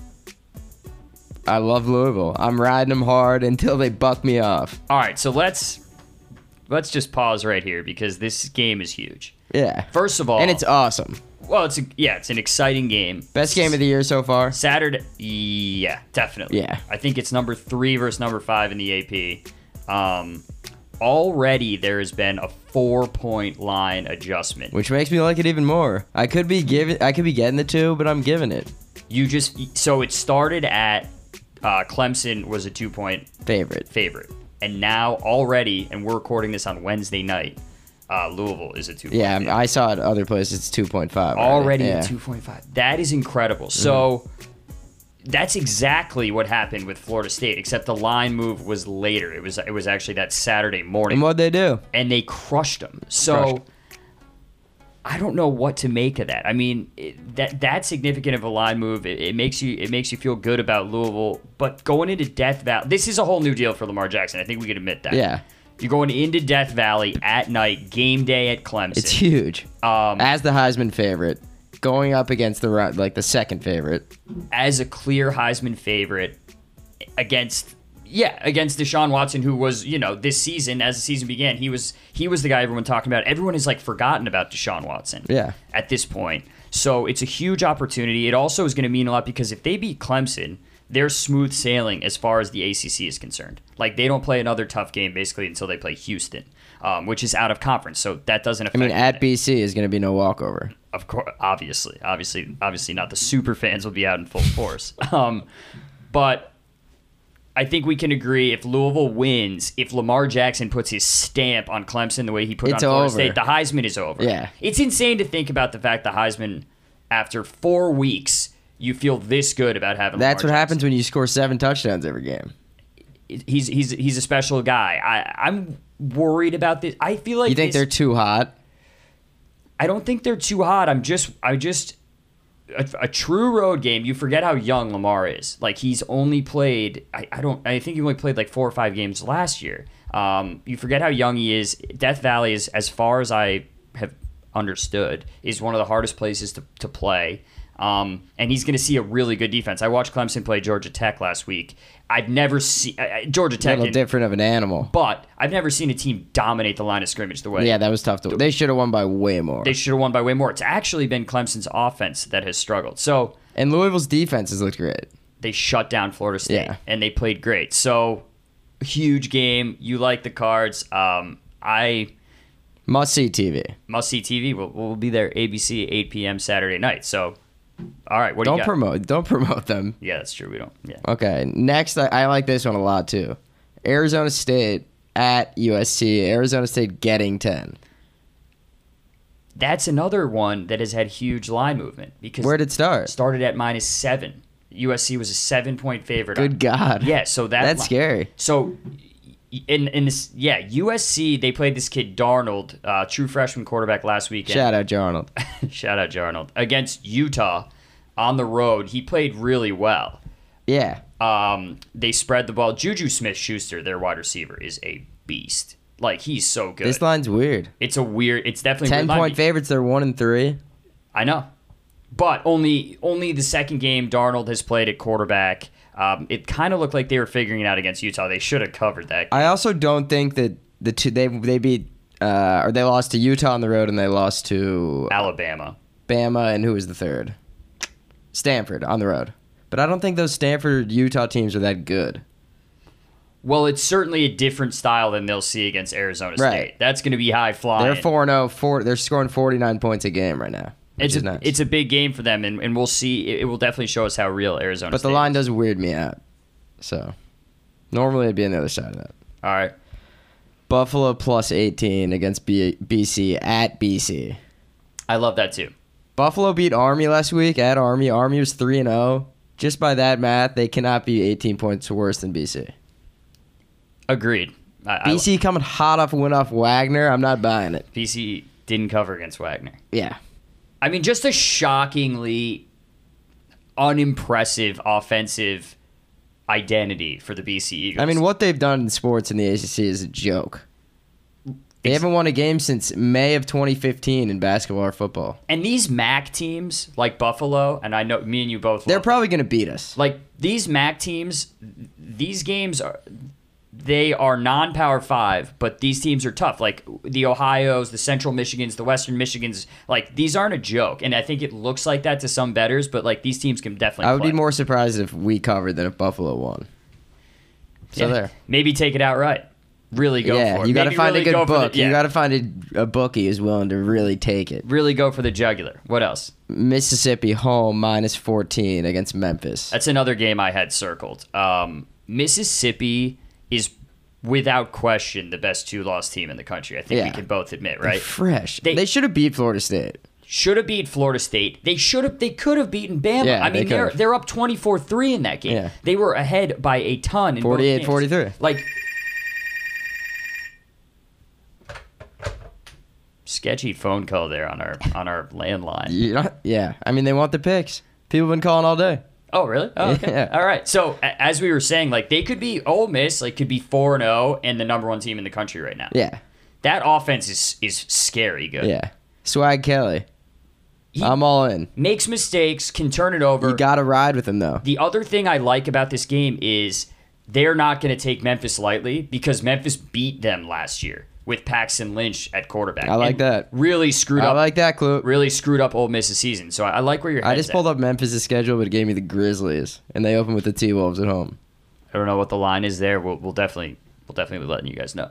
I love Louisville. I'm riding them hard until they buck me off. All right, so let's let's just pause right here because this game is huge. Yeah. First of all, and it's awesome. Well, it's a, yeah, it's an exciting game. Best game of the year so far. Saturday, yeah, definitely. Yeah. I think it's number three versus number five in the A P. Um, already there has been a four-point line adjustment, which makes me like it even more. I could be giving, I could be getting the two, but I'm giving it. You just so it started at uh, Clemson was a two-point favorite, favorite, and now already, and we're recording this on Wednesday night. Uh, Louisville is a two. Yeah, favorite. I saw it other places. It's two point five. Already yeah. a two point five. That is incredible. So. Mm. That's exactly what happened with Florida State, except the line move was later. It was it was actually that Saturday morning. And what'd they do? And they crushed them. So crushed. I don't know what to make of that. I mean, it, that that's significant of a line move. It, it makes you it makes you feel good about Louisville, but going into Death Valley, this is a whole new deal for Lamar Jackson. I think we can admit that. Yeah. You're going into Death Valley at night, game day at Clemson. It's huge. Um, As the Heisman favorite. Going up against the like the second favorite, as a clear Heisman favorite against yeah against Deshaun Watson, who was you know this season as the season began he was he was the guy everyone talking about. Everyone has like forgotten about Deshaun Watson. Yeah. At this point, so it's a huge opportunity. It also is going to mean a lot because if they beat Clemson, they're smooth sailing as far as the A C C is concerned. Like they don't play another tough game basically until they play Houston, um, which is out of conference. So that doesn't affect. I mean, at B C is going to be no walkover. Of course, obviously, obviously, obviously not. The super fans will be out in full force. Um, but I think we can agree if Louisville wins, if Lamar Jackson puts his stamp on Clemson the way he put it's on Florida over. State, the Heisman is over. Yeah. It's insane to think about the fact the Heisman, after four weeks, you feel this good about having That's Lamar what Jackson. happens when you score seven touchdowns every game. He's he's he's a special guy. I, I'm worried about this. I feel like You think this, they're too hot? I don't think they're too hot. I'm just, I just, a, a true road game. You forget how young Lamar is. Like he's only played. I, I don't. I think he only played like four or five games last year. Um, you forget how young he is. Death Valley is, as far as I have understood, is one of the hardest places to to play. Um, and he's going to see a really good defense. I watched Clemson play Georgia Tech last week. I've never seen uh, Georgia Tech. A little different of an animal. But I've never seen a team dominate the line of scrimmage the way. Yeah, that was tough to. They should have won by way more. They should have won by way more. It's actually been Clemson's offense that has struggled. So and Louisville's defense has looked great. They shut down Florida State, yeah. and they played great. So huge game. You like the Cards? Um, I must see T V. Must see T V. We'll, we'll be there A B C eight p.m. Saturday night. So. All right, what do don't you got? promote. Don't promote them. Yeah, that's true. We don't. Yeah. Okay. Next, I, I like this one a lot too. Arizona State at U S C. Arizona State getting ten. That's another one that has had huge line movement because where did it start? Started at minus seven. U S C was a seven-point favorite. Good God. Yeah. So that that's li- scary. So. In in this yeah U S C they played this kid Darnold, uh, true freshman quarterback last weekend. Shout out Darnold. Shout out Darnold against Utah. on the road. He played really well. Yeah. Um, they spread the ball. Juju Smith-Schuster, their wide receiver, is a beast. Like, he's so good. This line's weird. It's a weird. It's definitely ten a weird point line. favorites. They're one and three. I know, but only only the second game Darnold has played at quarterback. Um, it kind of looked like they were figuring it out against Utah. They should have covered that game. I also don't think that the two they they beat uh, or they lost to Utah on the road and they lost to Alabama, Bama, and who was the third? Stanford on the road. But I don't think those Stanford Utah teams are that good. Well, it's certainly a different style than they'll see against Arizona State. Right. That's going to be high flying. They're four and oh, four. They're scoring forty-nine points a game right now. Which It's is a, nice. it's a big game for them, and, and we'll see. It, it will definitely show us how real Arizona But State the line is. does weird me out. So normally I'd be on the other side of that. All right. Buffalo plus eighteen against B- BC at B C. I love that too. Buffalo beat Army last week at Army. Army was three and oh. Just by that math, they cannot be eighteen points worse than B C. Agreed. I, B C coming hot off a win off Wagner. I'm not buying it. B C didn't cover against Wagner. Yeah. I mean, just a shockingly unimpressive offensive identity for the B C Eagles. I mean, what they've done in sports in the A C C is a joke. They haven't won a game since May of twenty fifteen in basketball or football. And these M A C teams, like Buffalo, and I know me and you both They're love probably going to beat us. them. Like, these M A C teams, these games are... They are non-power five, but these teams are tough. Like the Ohios, the Central Michigans, the Western Michigans. Like, these aren't a joke, and I think it looks like that to some bettors. But like, these teams can definitely. I would play. be more surprised if we covered than if Buffalo won. So Yeah. there. Maybe take it outright. Really go yeah, for it. you got to Maybe find really a go good for book. The, yeah. You got to find a, a bookie who's willing to really take it. really go for the jugular. What else? Mississippi home minus fourteen against Memphis. That's another game I had circled. Um, Mississippi is, without question, the best two-loss team in the country. I think we Yeah. can both admit, They're right? fresh. They- They, should have beat Florida State. Should have beat Florida State. They should have. They could have beaten Bama. Yeah, I mean, they they're could've. they're up twenty-four three in that game. Yeah. They were ahead by a ton in both forty-eight games. forty-three. Like, sketchy phone call there on our on our landline. You know, yeah, I mean, they want the picks. People have been calling all day. Oh, really? Oh, okay. Yeah. All right. So, a- as we were saying, like, they could be Ole Miss, like, could be four and oh and the number one team in the country right now. Yeah, That offense is is scary good. yeah. Swag Kelly. He I'm all in. makes mistakes, can turn it over. You got to ride with him, though. The other thing I like about this game is they're not going to take Memphis lightly because Memphis beat them last year with Paxton Lynch at quarterback. I like and that. Really screwed I up. like that, Clue. Really screwed up Ole Miss's season. So I, I like where your I head's just pulled at. up Memphis' schedule, but it gave me the Grizzlies, and they open with the T-Wolves at home. I don't know what the line is there. We'll, we'll definitely we'll definitely be letting you guys know.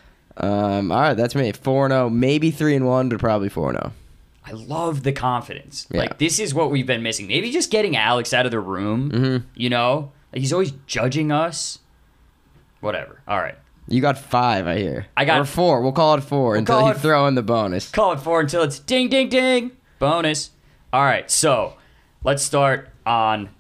Um, all right, that's me. four and oh, maybe three and one, but probably four and oh. I love the confidence. Yeah. Like, this is what we've been missing. Maybe just getting Alex out of the room. Mm-hmm. You know, like, he's always judging us. Whatever. All right. You got five, I hear. I got- or four. We'll call it four until call you it- throw in the bonus. Call it four until it's ding, ding, ding. Bonus. All right, so let's start on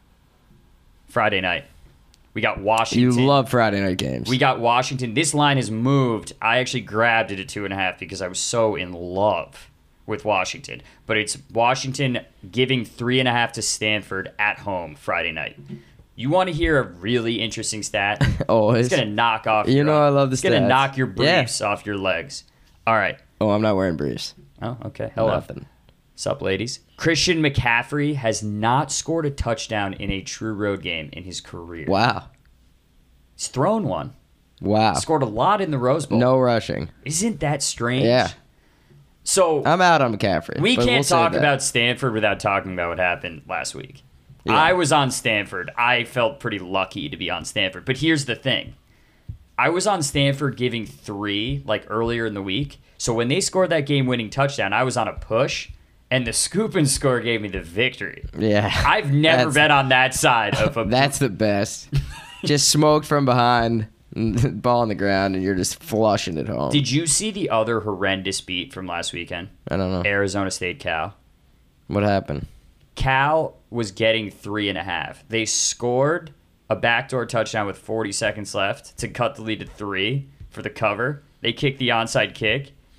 Friday night. We got You Washington. love Friday night games. We got Washington. This line has moved. I actually grabbed it at two and a half because I was so in love with Washington. But it's Washington giving three and a half to Stanford at home Friday night. You want to hear a really interesting stat? Always. It's gonna knock off. You your, know I love the It's gonna stats. knock your Yeah. briefs off your legs. All right. Oh, I'm not wearing briefs. Oh, okay. Hello. Nothing. Sup, ladies? Christian McCaffrey has not scored a touchdown in a true road game in his career. Wow. He's thrown one. Wow. Scored a lot in the Rose Bowl. No rushing. Isn't that strange? Yeah. So I'm out on McCaffrey. we but can't we'll save talk that. about Stanford without talking about what happened last week. Yeah. I was on Stanford. I felt pretty lucky to be on Stanford. But here's the thing. I was on Stanford giving three, like, earlier in the week. So when they scored that game-winning touchdown, I was on a push, and the scoop and score gave me the victory. Yeah. I've never That's- been on that side of a... That's the best. Just smoked from behind, ball on the ground, and you're just flushing it home. Did you see the other horrendous beat from last weekend? I don't know. Arizona State Cal. What happened? Cal was getting three and a half. They scored a backdoor touchdown with forty seconds left to cut the lead to three for the cover. They kicked the onside kick,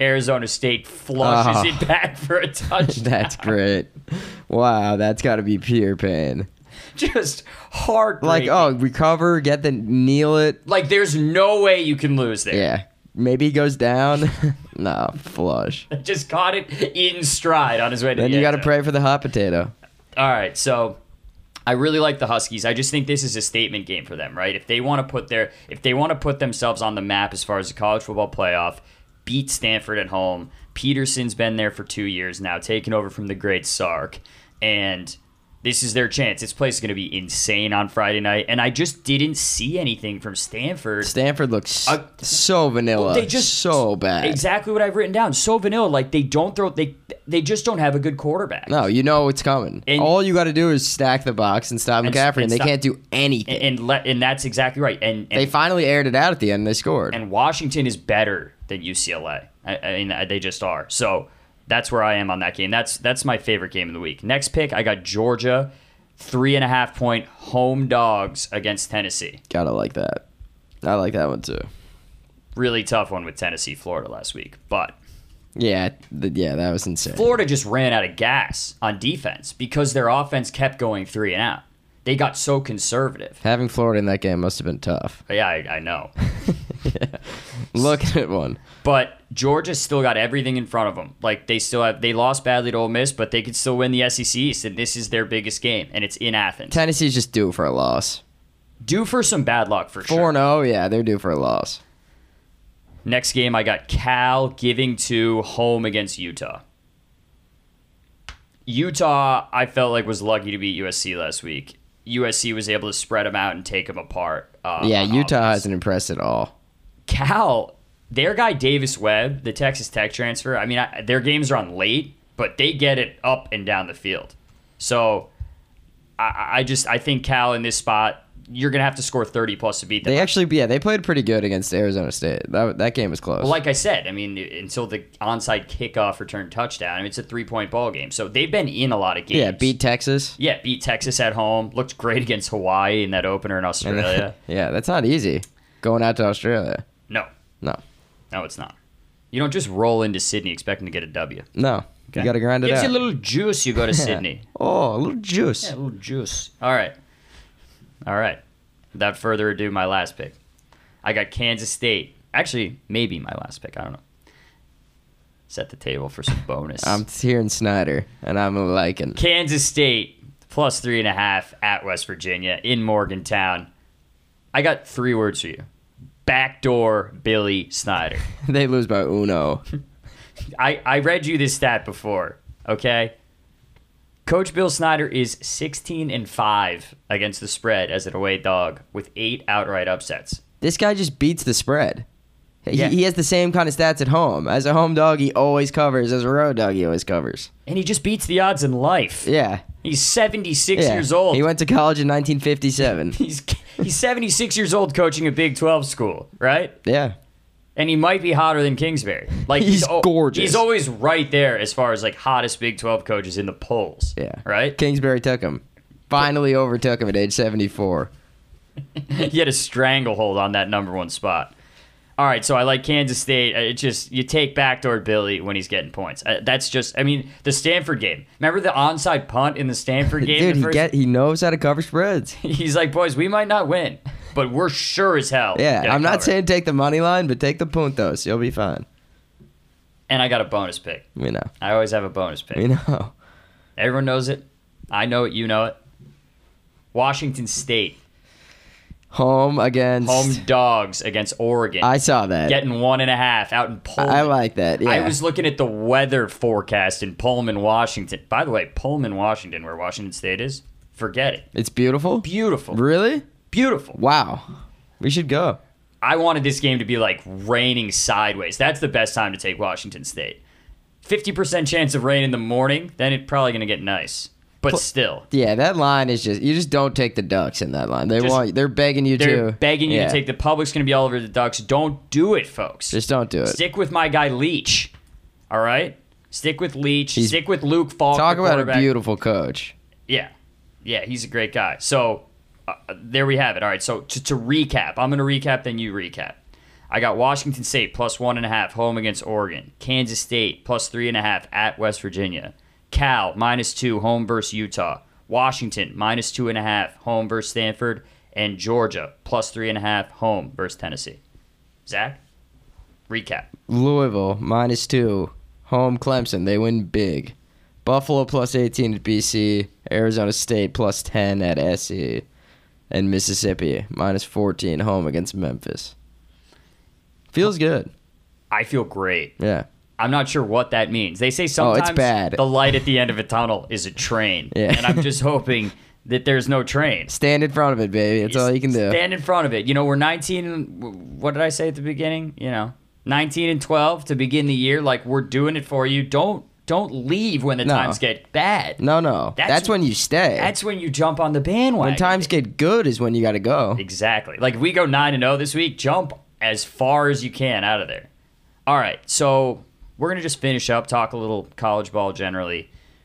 Arizona State flushes Oh. it back for a touchdown. That's great. Wow, that's got to be pure pain. Just heartbreaking. Like, oh, recover, get the kneel it. Like, there's no way you can lose there. Yeah. Maybe he goes down. No, flush. Just caught it in stride on his way to Then the you got end to zone. pray for the hot potato. All right, so I really like the Huskies. I just think this is a statement game for them, right? If they want to put their, if they want to put themselves on the map as far as the college football playoff, beat Stanford at home. Peterson's been there for two years now, taking over from the great Sark, and this is their chance. This place is going to be insane on Friday night, and I just didn't see anything from Stanford. Stanford looks Uh, so vanilla. They just so bad. Exactly what I've written down. So vanilla. Like they don't throw. They they just don't have a good quarterback. No, you know it's coming. And- All you got to do is stack the box and stop And- McCaffrey, and, and they stop- can't do anything. And and, let, and that's exactly right. And, and they finally aired it out at the end. And they scored. and Washington is better than U C L A. I, I mean, they just are. So that's where I am on that game. That's that's my favorite game of the week. Next pick, I got Georgia, three and a half point home dogs against Tennessee. Gotta like that. I like that one too. Really tough one with Tennessee, Florida last week, but Yeah, th- yeah, that was insane. Florida just ran out of gas on defense because their offense kept going three and out. They got so conservative. Having Florida in that game must have been tough. Yeah, I, I know. Look at one. But Georgia's still got everything in front of them. Like they still have, they lost badly to Ole Miss, but they could still win the S E C East, and this is their biggest game, and it's in Athens. Tennessee's just due for a loss. Due for some bad luck for four sure. and oh, yeah, they're due for a loss. Next game, I got Cal giving to home against Utah. Utah, I felt like was lucky to beat U S C last week. U S C was able to spread them out and take them apart. Uh, yeah, on Utah offense. hasn't impressed at all. Cal, their guy Davis Webb, the Texas Tech transfer, I mean, I, their games are on late, but they get it up and down the field. So I, I just I think Cal in this spot, you're gonna have to score thirty plus to beat them. They actually, yeah, they played pretty good against Arizona State. That that game was close. Well, like I said, I mean, until the onside kickoff return touchdown, I mean, it's a three point ball game. So they've been in a lot of games. yeah, beat Texas. Yeah, beat Texas at home. Looked great against Hawaii in that opener in Australia. Yeah, that's not easy. Going out to Australia. no, No, no, it's not. You don't just roll into Sydney expecting to get a W. no. You got to grind it Gives out. you a little juice. You go to Sydney. Oh, a little juice. Yeah, a little juice. All right. All right. Without further ado, my last pick. I got Kansas State. Actually, maybe my last pick. I don't know. Set the table for some bonus. I'm hearing Snyder, and I'm liking. Kansas State plus three and a half at West Virginia in Morgantown. I got three words for you. Backdoor Billy Snyder. They lose by uno. I, I read you this stat before, okay? Coach Bill Snyder is sixteen and five against the spread as an away dog with eight outright upsets. This guy just beats the spread. He, Yeah. he has the same kind of stats at home. As a home dog, he always covers. As a road dog, he always covers. And he just beats the odds in life. Yeah. He's seventy-six yeah. years old. He went to college in nineteen fifty-seven. He's he's seventy-six years old coaching a Big twelve school, right? Yeah. And he might be hotter than Kingsbury. Like He's al- gorgeous. He's always right there as far as like hottest Big twelve coaches in the polls. Yeah. Right? Kingsbury took him. Finally overtook him at age seventy-four. He had a stranglehold on that number one spot. All right, so I like Kansas State. It just you take backdoor Billy when he's getting points. Uh, that's just, I mean, the Stanford game. Remember the onside punt in the Stanford game? Dude, the he, first- get, he knows how to cover spreads. He's like, boys, we might not win, but we're sure as hell. Yeah, gonna I'm not cover." saying take the money line, but take the puntos. You'll be fine. And I got a bonus pick. We know. I always have a bonus pick. We know. Everyone knows it. I know it. You know it. Washington State. Home against. Home dogs against Oregon. I saw that. Getting one and a half out in Pullman. I like that. Yeah. I was looking at the weather forecast in Pullman, Washington. By the way, Pullman, Washington, where Washington State is, forget it. It's beautiful. Beautiful. Really? Beautiful. Wow. We should go. I wanted this game to be like raining sideways. That's the best time to take Washington State. fifty percent chance of rain in the morning, then it's probably going to get nice. But still. Yeah, that line is just you just don't take the Ducks in that line. They Just- want they're begging you They're to. begging you Yeah. to take the public's going to be all over the Ducks. Don't do it, folks. Just don't do it. Stick with my guy Leach. All right? Stick with Leach. He's- Stick with Luke Falk. Talk the about a quarterback. beautiful coach. Yeah. Yeah, he's a great guy. So uh, there we have it. All right, so to, to recap, I'm going to recap, then you recap. I got Washington State plus one and a half home against Oregon. Kansas State plus three and a half at West Virginia. Cal minus two home versus Utah. Washington minus two and a half home versus Stanford. And Georgia plus three and a half home versus Tennessee. Zach, recap. Louisville minus two home Clemson. They win big. Buffalo plus eighteen at B C. Arizona State plus ten at S C. And Mississippi minus fourteen home against Memphis. Feels good. I feel great. Yeah. I'm not sure what that means. They say sometimes oh, it's bad. the light at the end of a tunnel is a train. Yeah. And I'm just hoping that there's no train. Stand in front of it, baby. That's you all you can do. Stand in front of it. You know, we're nineteen. What did I say at the beginning? You know, nineteen and twelve to begin the year. Like, we're doing it for you. Don't don't leave when the No. times get bad. No, no. That's- That's, when you stay. That's when you jump on the bandwagon. when times get good is when you got to go. Exactly. Like, if we go nine and zero this week, jump as far as you can out of there. All right, so we're gonna just finish up, talk a little college ball generally.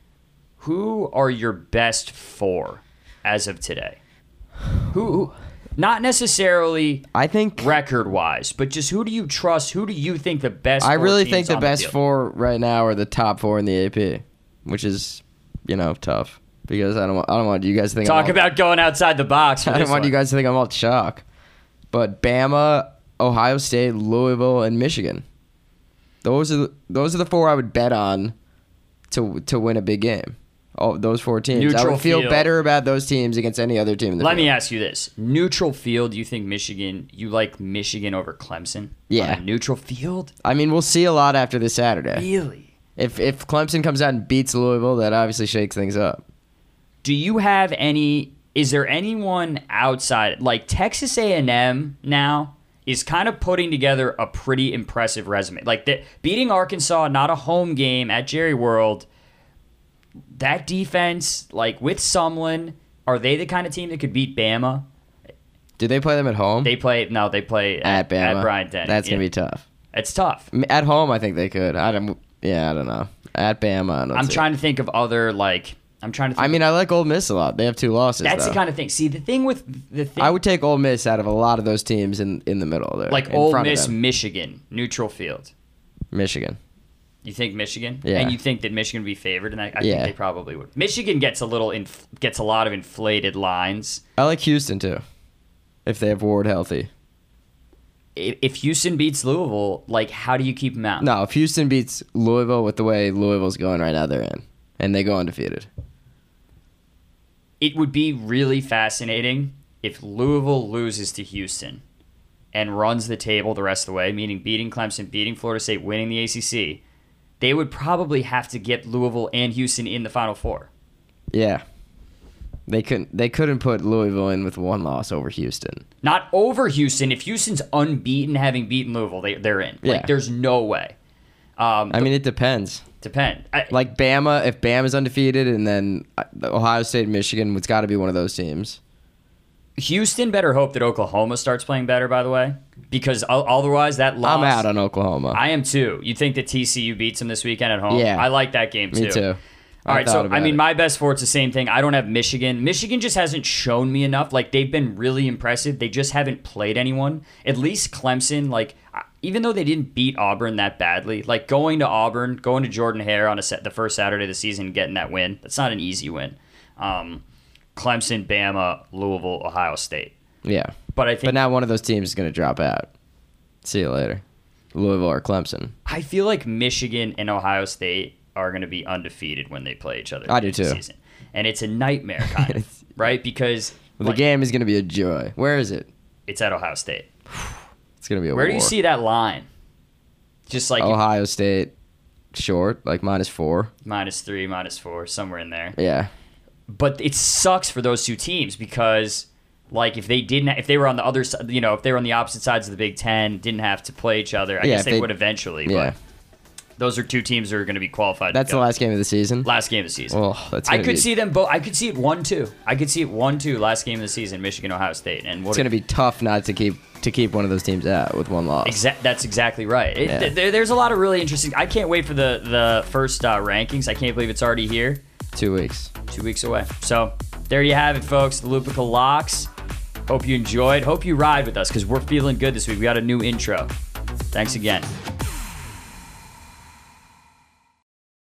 Who are your best four as of today? Who, who not necessarily I think record wise, but just who do you trust? Who do you think the best? I four really teams think the on best field? four right now are the top four in the A P, which is, you know, tough because I don't want I don't want you guys to think Talk I'm all, about going outside the box. For I don't this want one. you guys to think I'm all chalk. But Bama, Ohio State, Louisville, and Michigan. Those are the, those are the four I would bet on to to win a big game. Oh, those four teams. I Neutral would feel field. better about those teams against any other team in the Let field. me ask you this: neutral field. Do you think Michigan? You like Michigan over Clemson? Yeah. On a neutral field. I mean, we'll see a lot after this Saturday. Really? If if Clemson comes out and beats Louisville, that obviously shakes things up. Do you have any? Is there anyone outside, like Texas A and M now, is kind of putting together a pretty impressive resume? Like the, beating Arkansas, not a home game at Jerry World. That defense, like with Sumlin, are they the kind of team that could beat Bama? Do they play them at home? They play no, they play at, at, Bama. at Bryant Denny. That's gonna Yeah. be tough. It's tough. At home, I think they could. I don't. Yeah, I don't know. At Bama, I don't I'm see trying it. to think of other like. I'm trying to. Think I mean, I like Ole Miss a lot. They have two losses. that's though. the kind of thing. See, the thing with the thing, I would take Ole Miss out of a lot of those teams in, in the middle there. like in Ole front of Miss, them. Michigan, neutral field. Michigan. You think Michigan? Yeah. And you think that Michigan would be favored? And I, I Yeah. think they probably would. Michigan gets a little inf- gets a lot of inflated lines. I like Houston too, if they have Ward healthy. If, if Houston beats Louisville, like how do you keep them out? No, if Houston beats Louisville with the way Louisville's going right now, they're in, and they go undefeated. It would be really fascinating if Louisville loses to Houston and runs the table the rest of the way, meaning beating Clemson, beating Florida State, winning the A C C. They would probably have to get Louisville and Houston in the Final Four. Yeah, they couldn't. They couldn't put Louisville in with one loss over Houston. Not over Houston. If Houston's unbeaten, having beaten Louisville, they, they're in. Yeah. Like, there's no way. Um, I mean, it depends. depend. I, Like Bama, if Bama's undefeated, and then uh, Ohio State, and Michigan, it's got to be one of those teams. Houston better hope that Oklahoma starts playing better, by the way, because o- otherwise that loss. I'm out on Oklahoma. I am too. You think that T C U beats them this weekend at home? Yeah. I like that game too. Me too. All I right, thought so about I mean, it. my best four, it's the same thing. I don't have Michigan. Michigan just hasn't shown me enough. Like, they've been really impressive. They just haven't played anyone. At least Clemson, like, even though they didn't beat Auburn that badly, like going to Auburn, going to Jordan Hare on a set, the first Saturday of the season, and getting that win, that's not an easy win. Um, Clemson, Bama, Louisville, Ohio State. Yeah, But I think but now one of those teams is going to drop out. See you later, Louisville or Clemson. I feel like Michigan and Ohio State are going to be undefeated when they play each other. I do this too. Season. And it's a nightmare, kind of, right? Because Well, like, the game is going to be a joy. Where is it? it's at Ohio State. It's going to be a Where war. do you see that line? Just like Ohio State short, like minus four. minus three, minus four, somewhere in there. Yeah. But it sucks for those two teams because, like, if they didn't, if they were on the other side, you know, if they were on the opposite sides of the Big Ten, didn't have to play each other, I Yeah, guess if they, they- would eventually. Yeah. But those are two teams that are going to be qualified. That's to the go. last game of the season. last game of the season. Oh, that's I gonna could be, see them both. I could see it one two. I could see it one two last game of the season, Michigan Ohio State, and what It's going to be tough not to keep to keep one of those teams out with one loss. Exa- that's exactly right. It, Yeah. th- there, there's a lot of really interesting. I can't wait for the the first uh, rankings. I can't believe it's already here. Two weeks. Two weeks away. So there you have it, folks. The Lupica Locks. Hope you enjoyed. Hope you ride with us because we're feeling good this week. We got a new intro. Thanks again.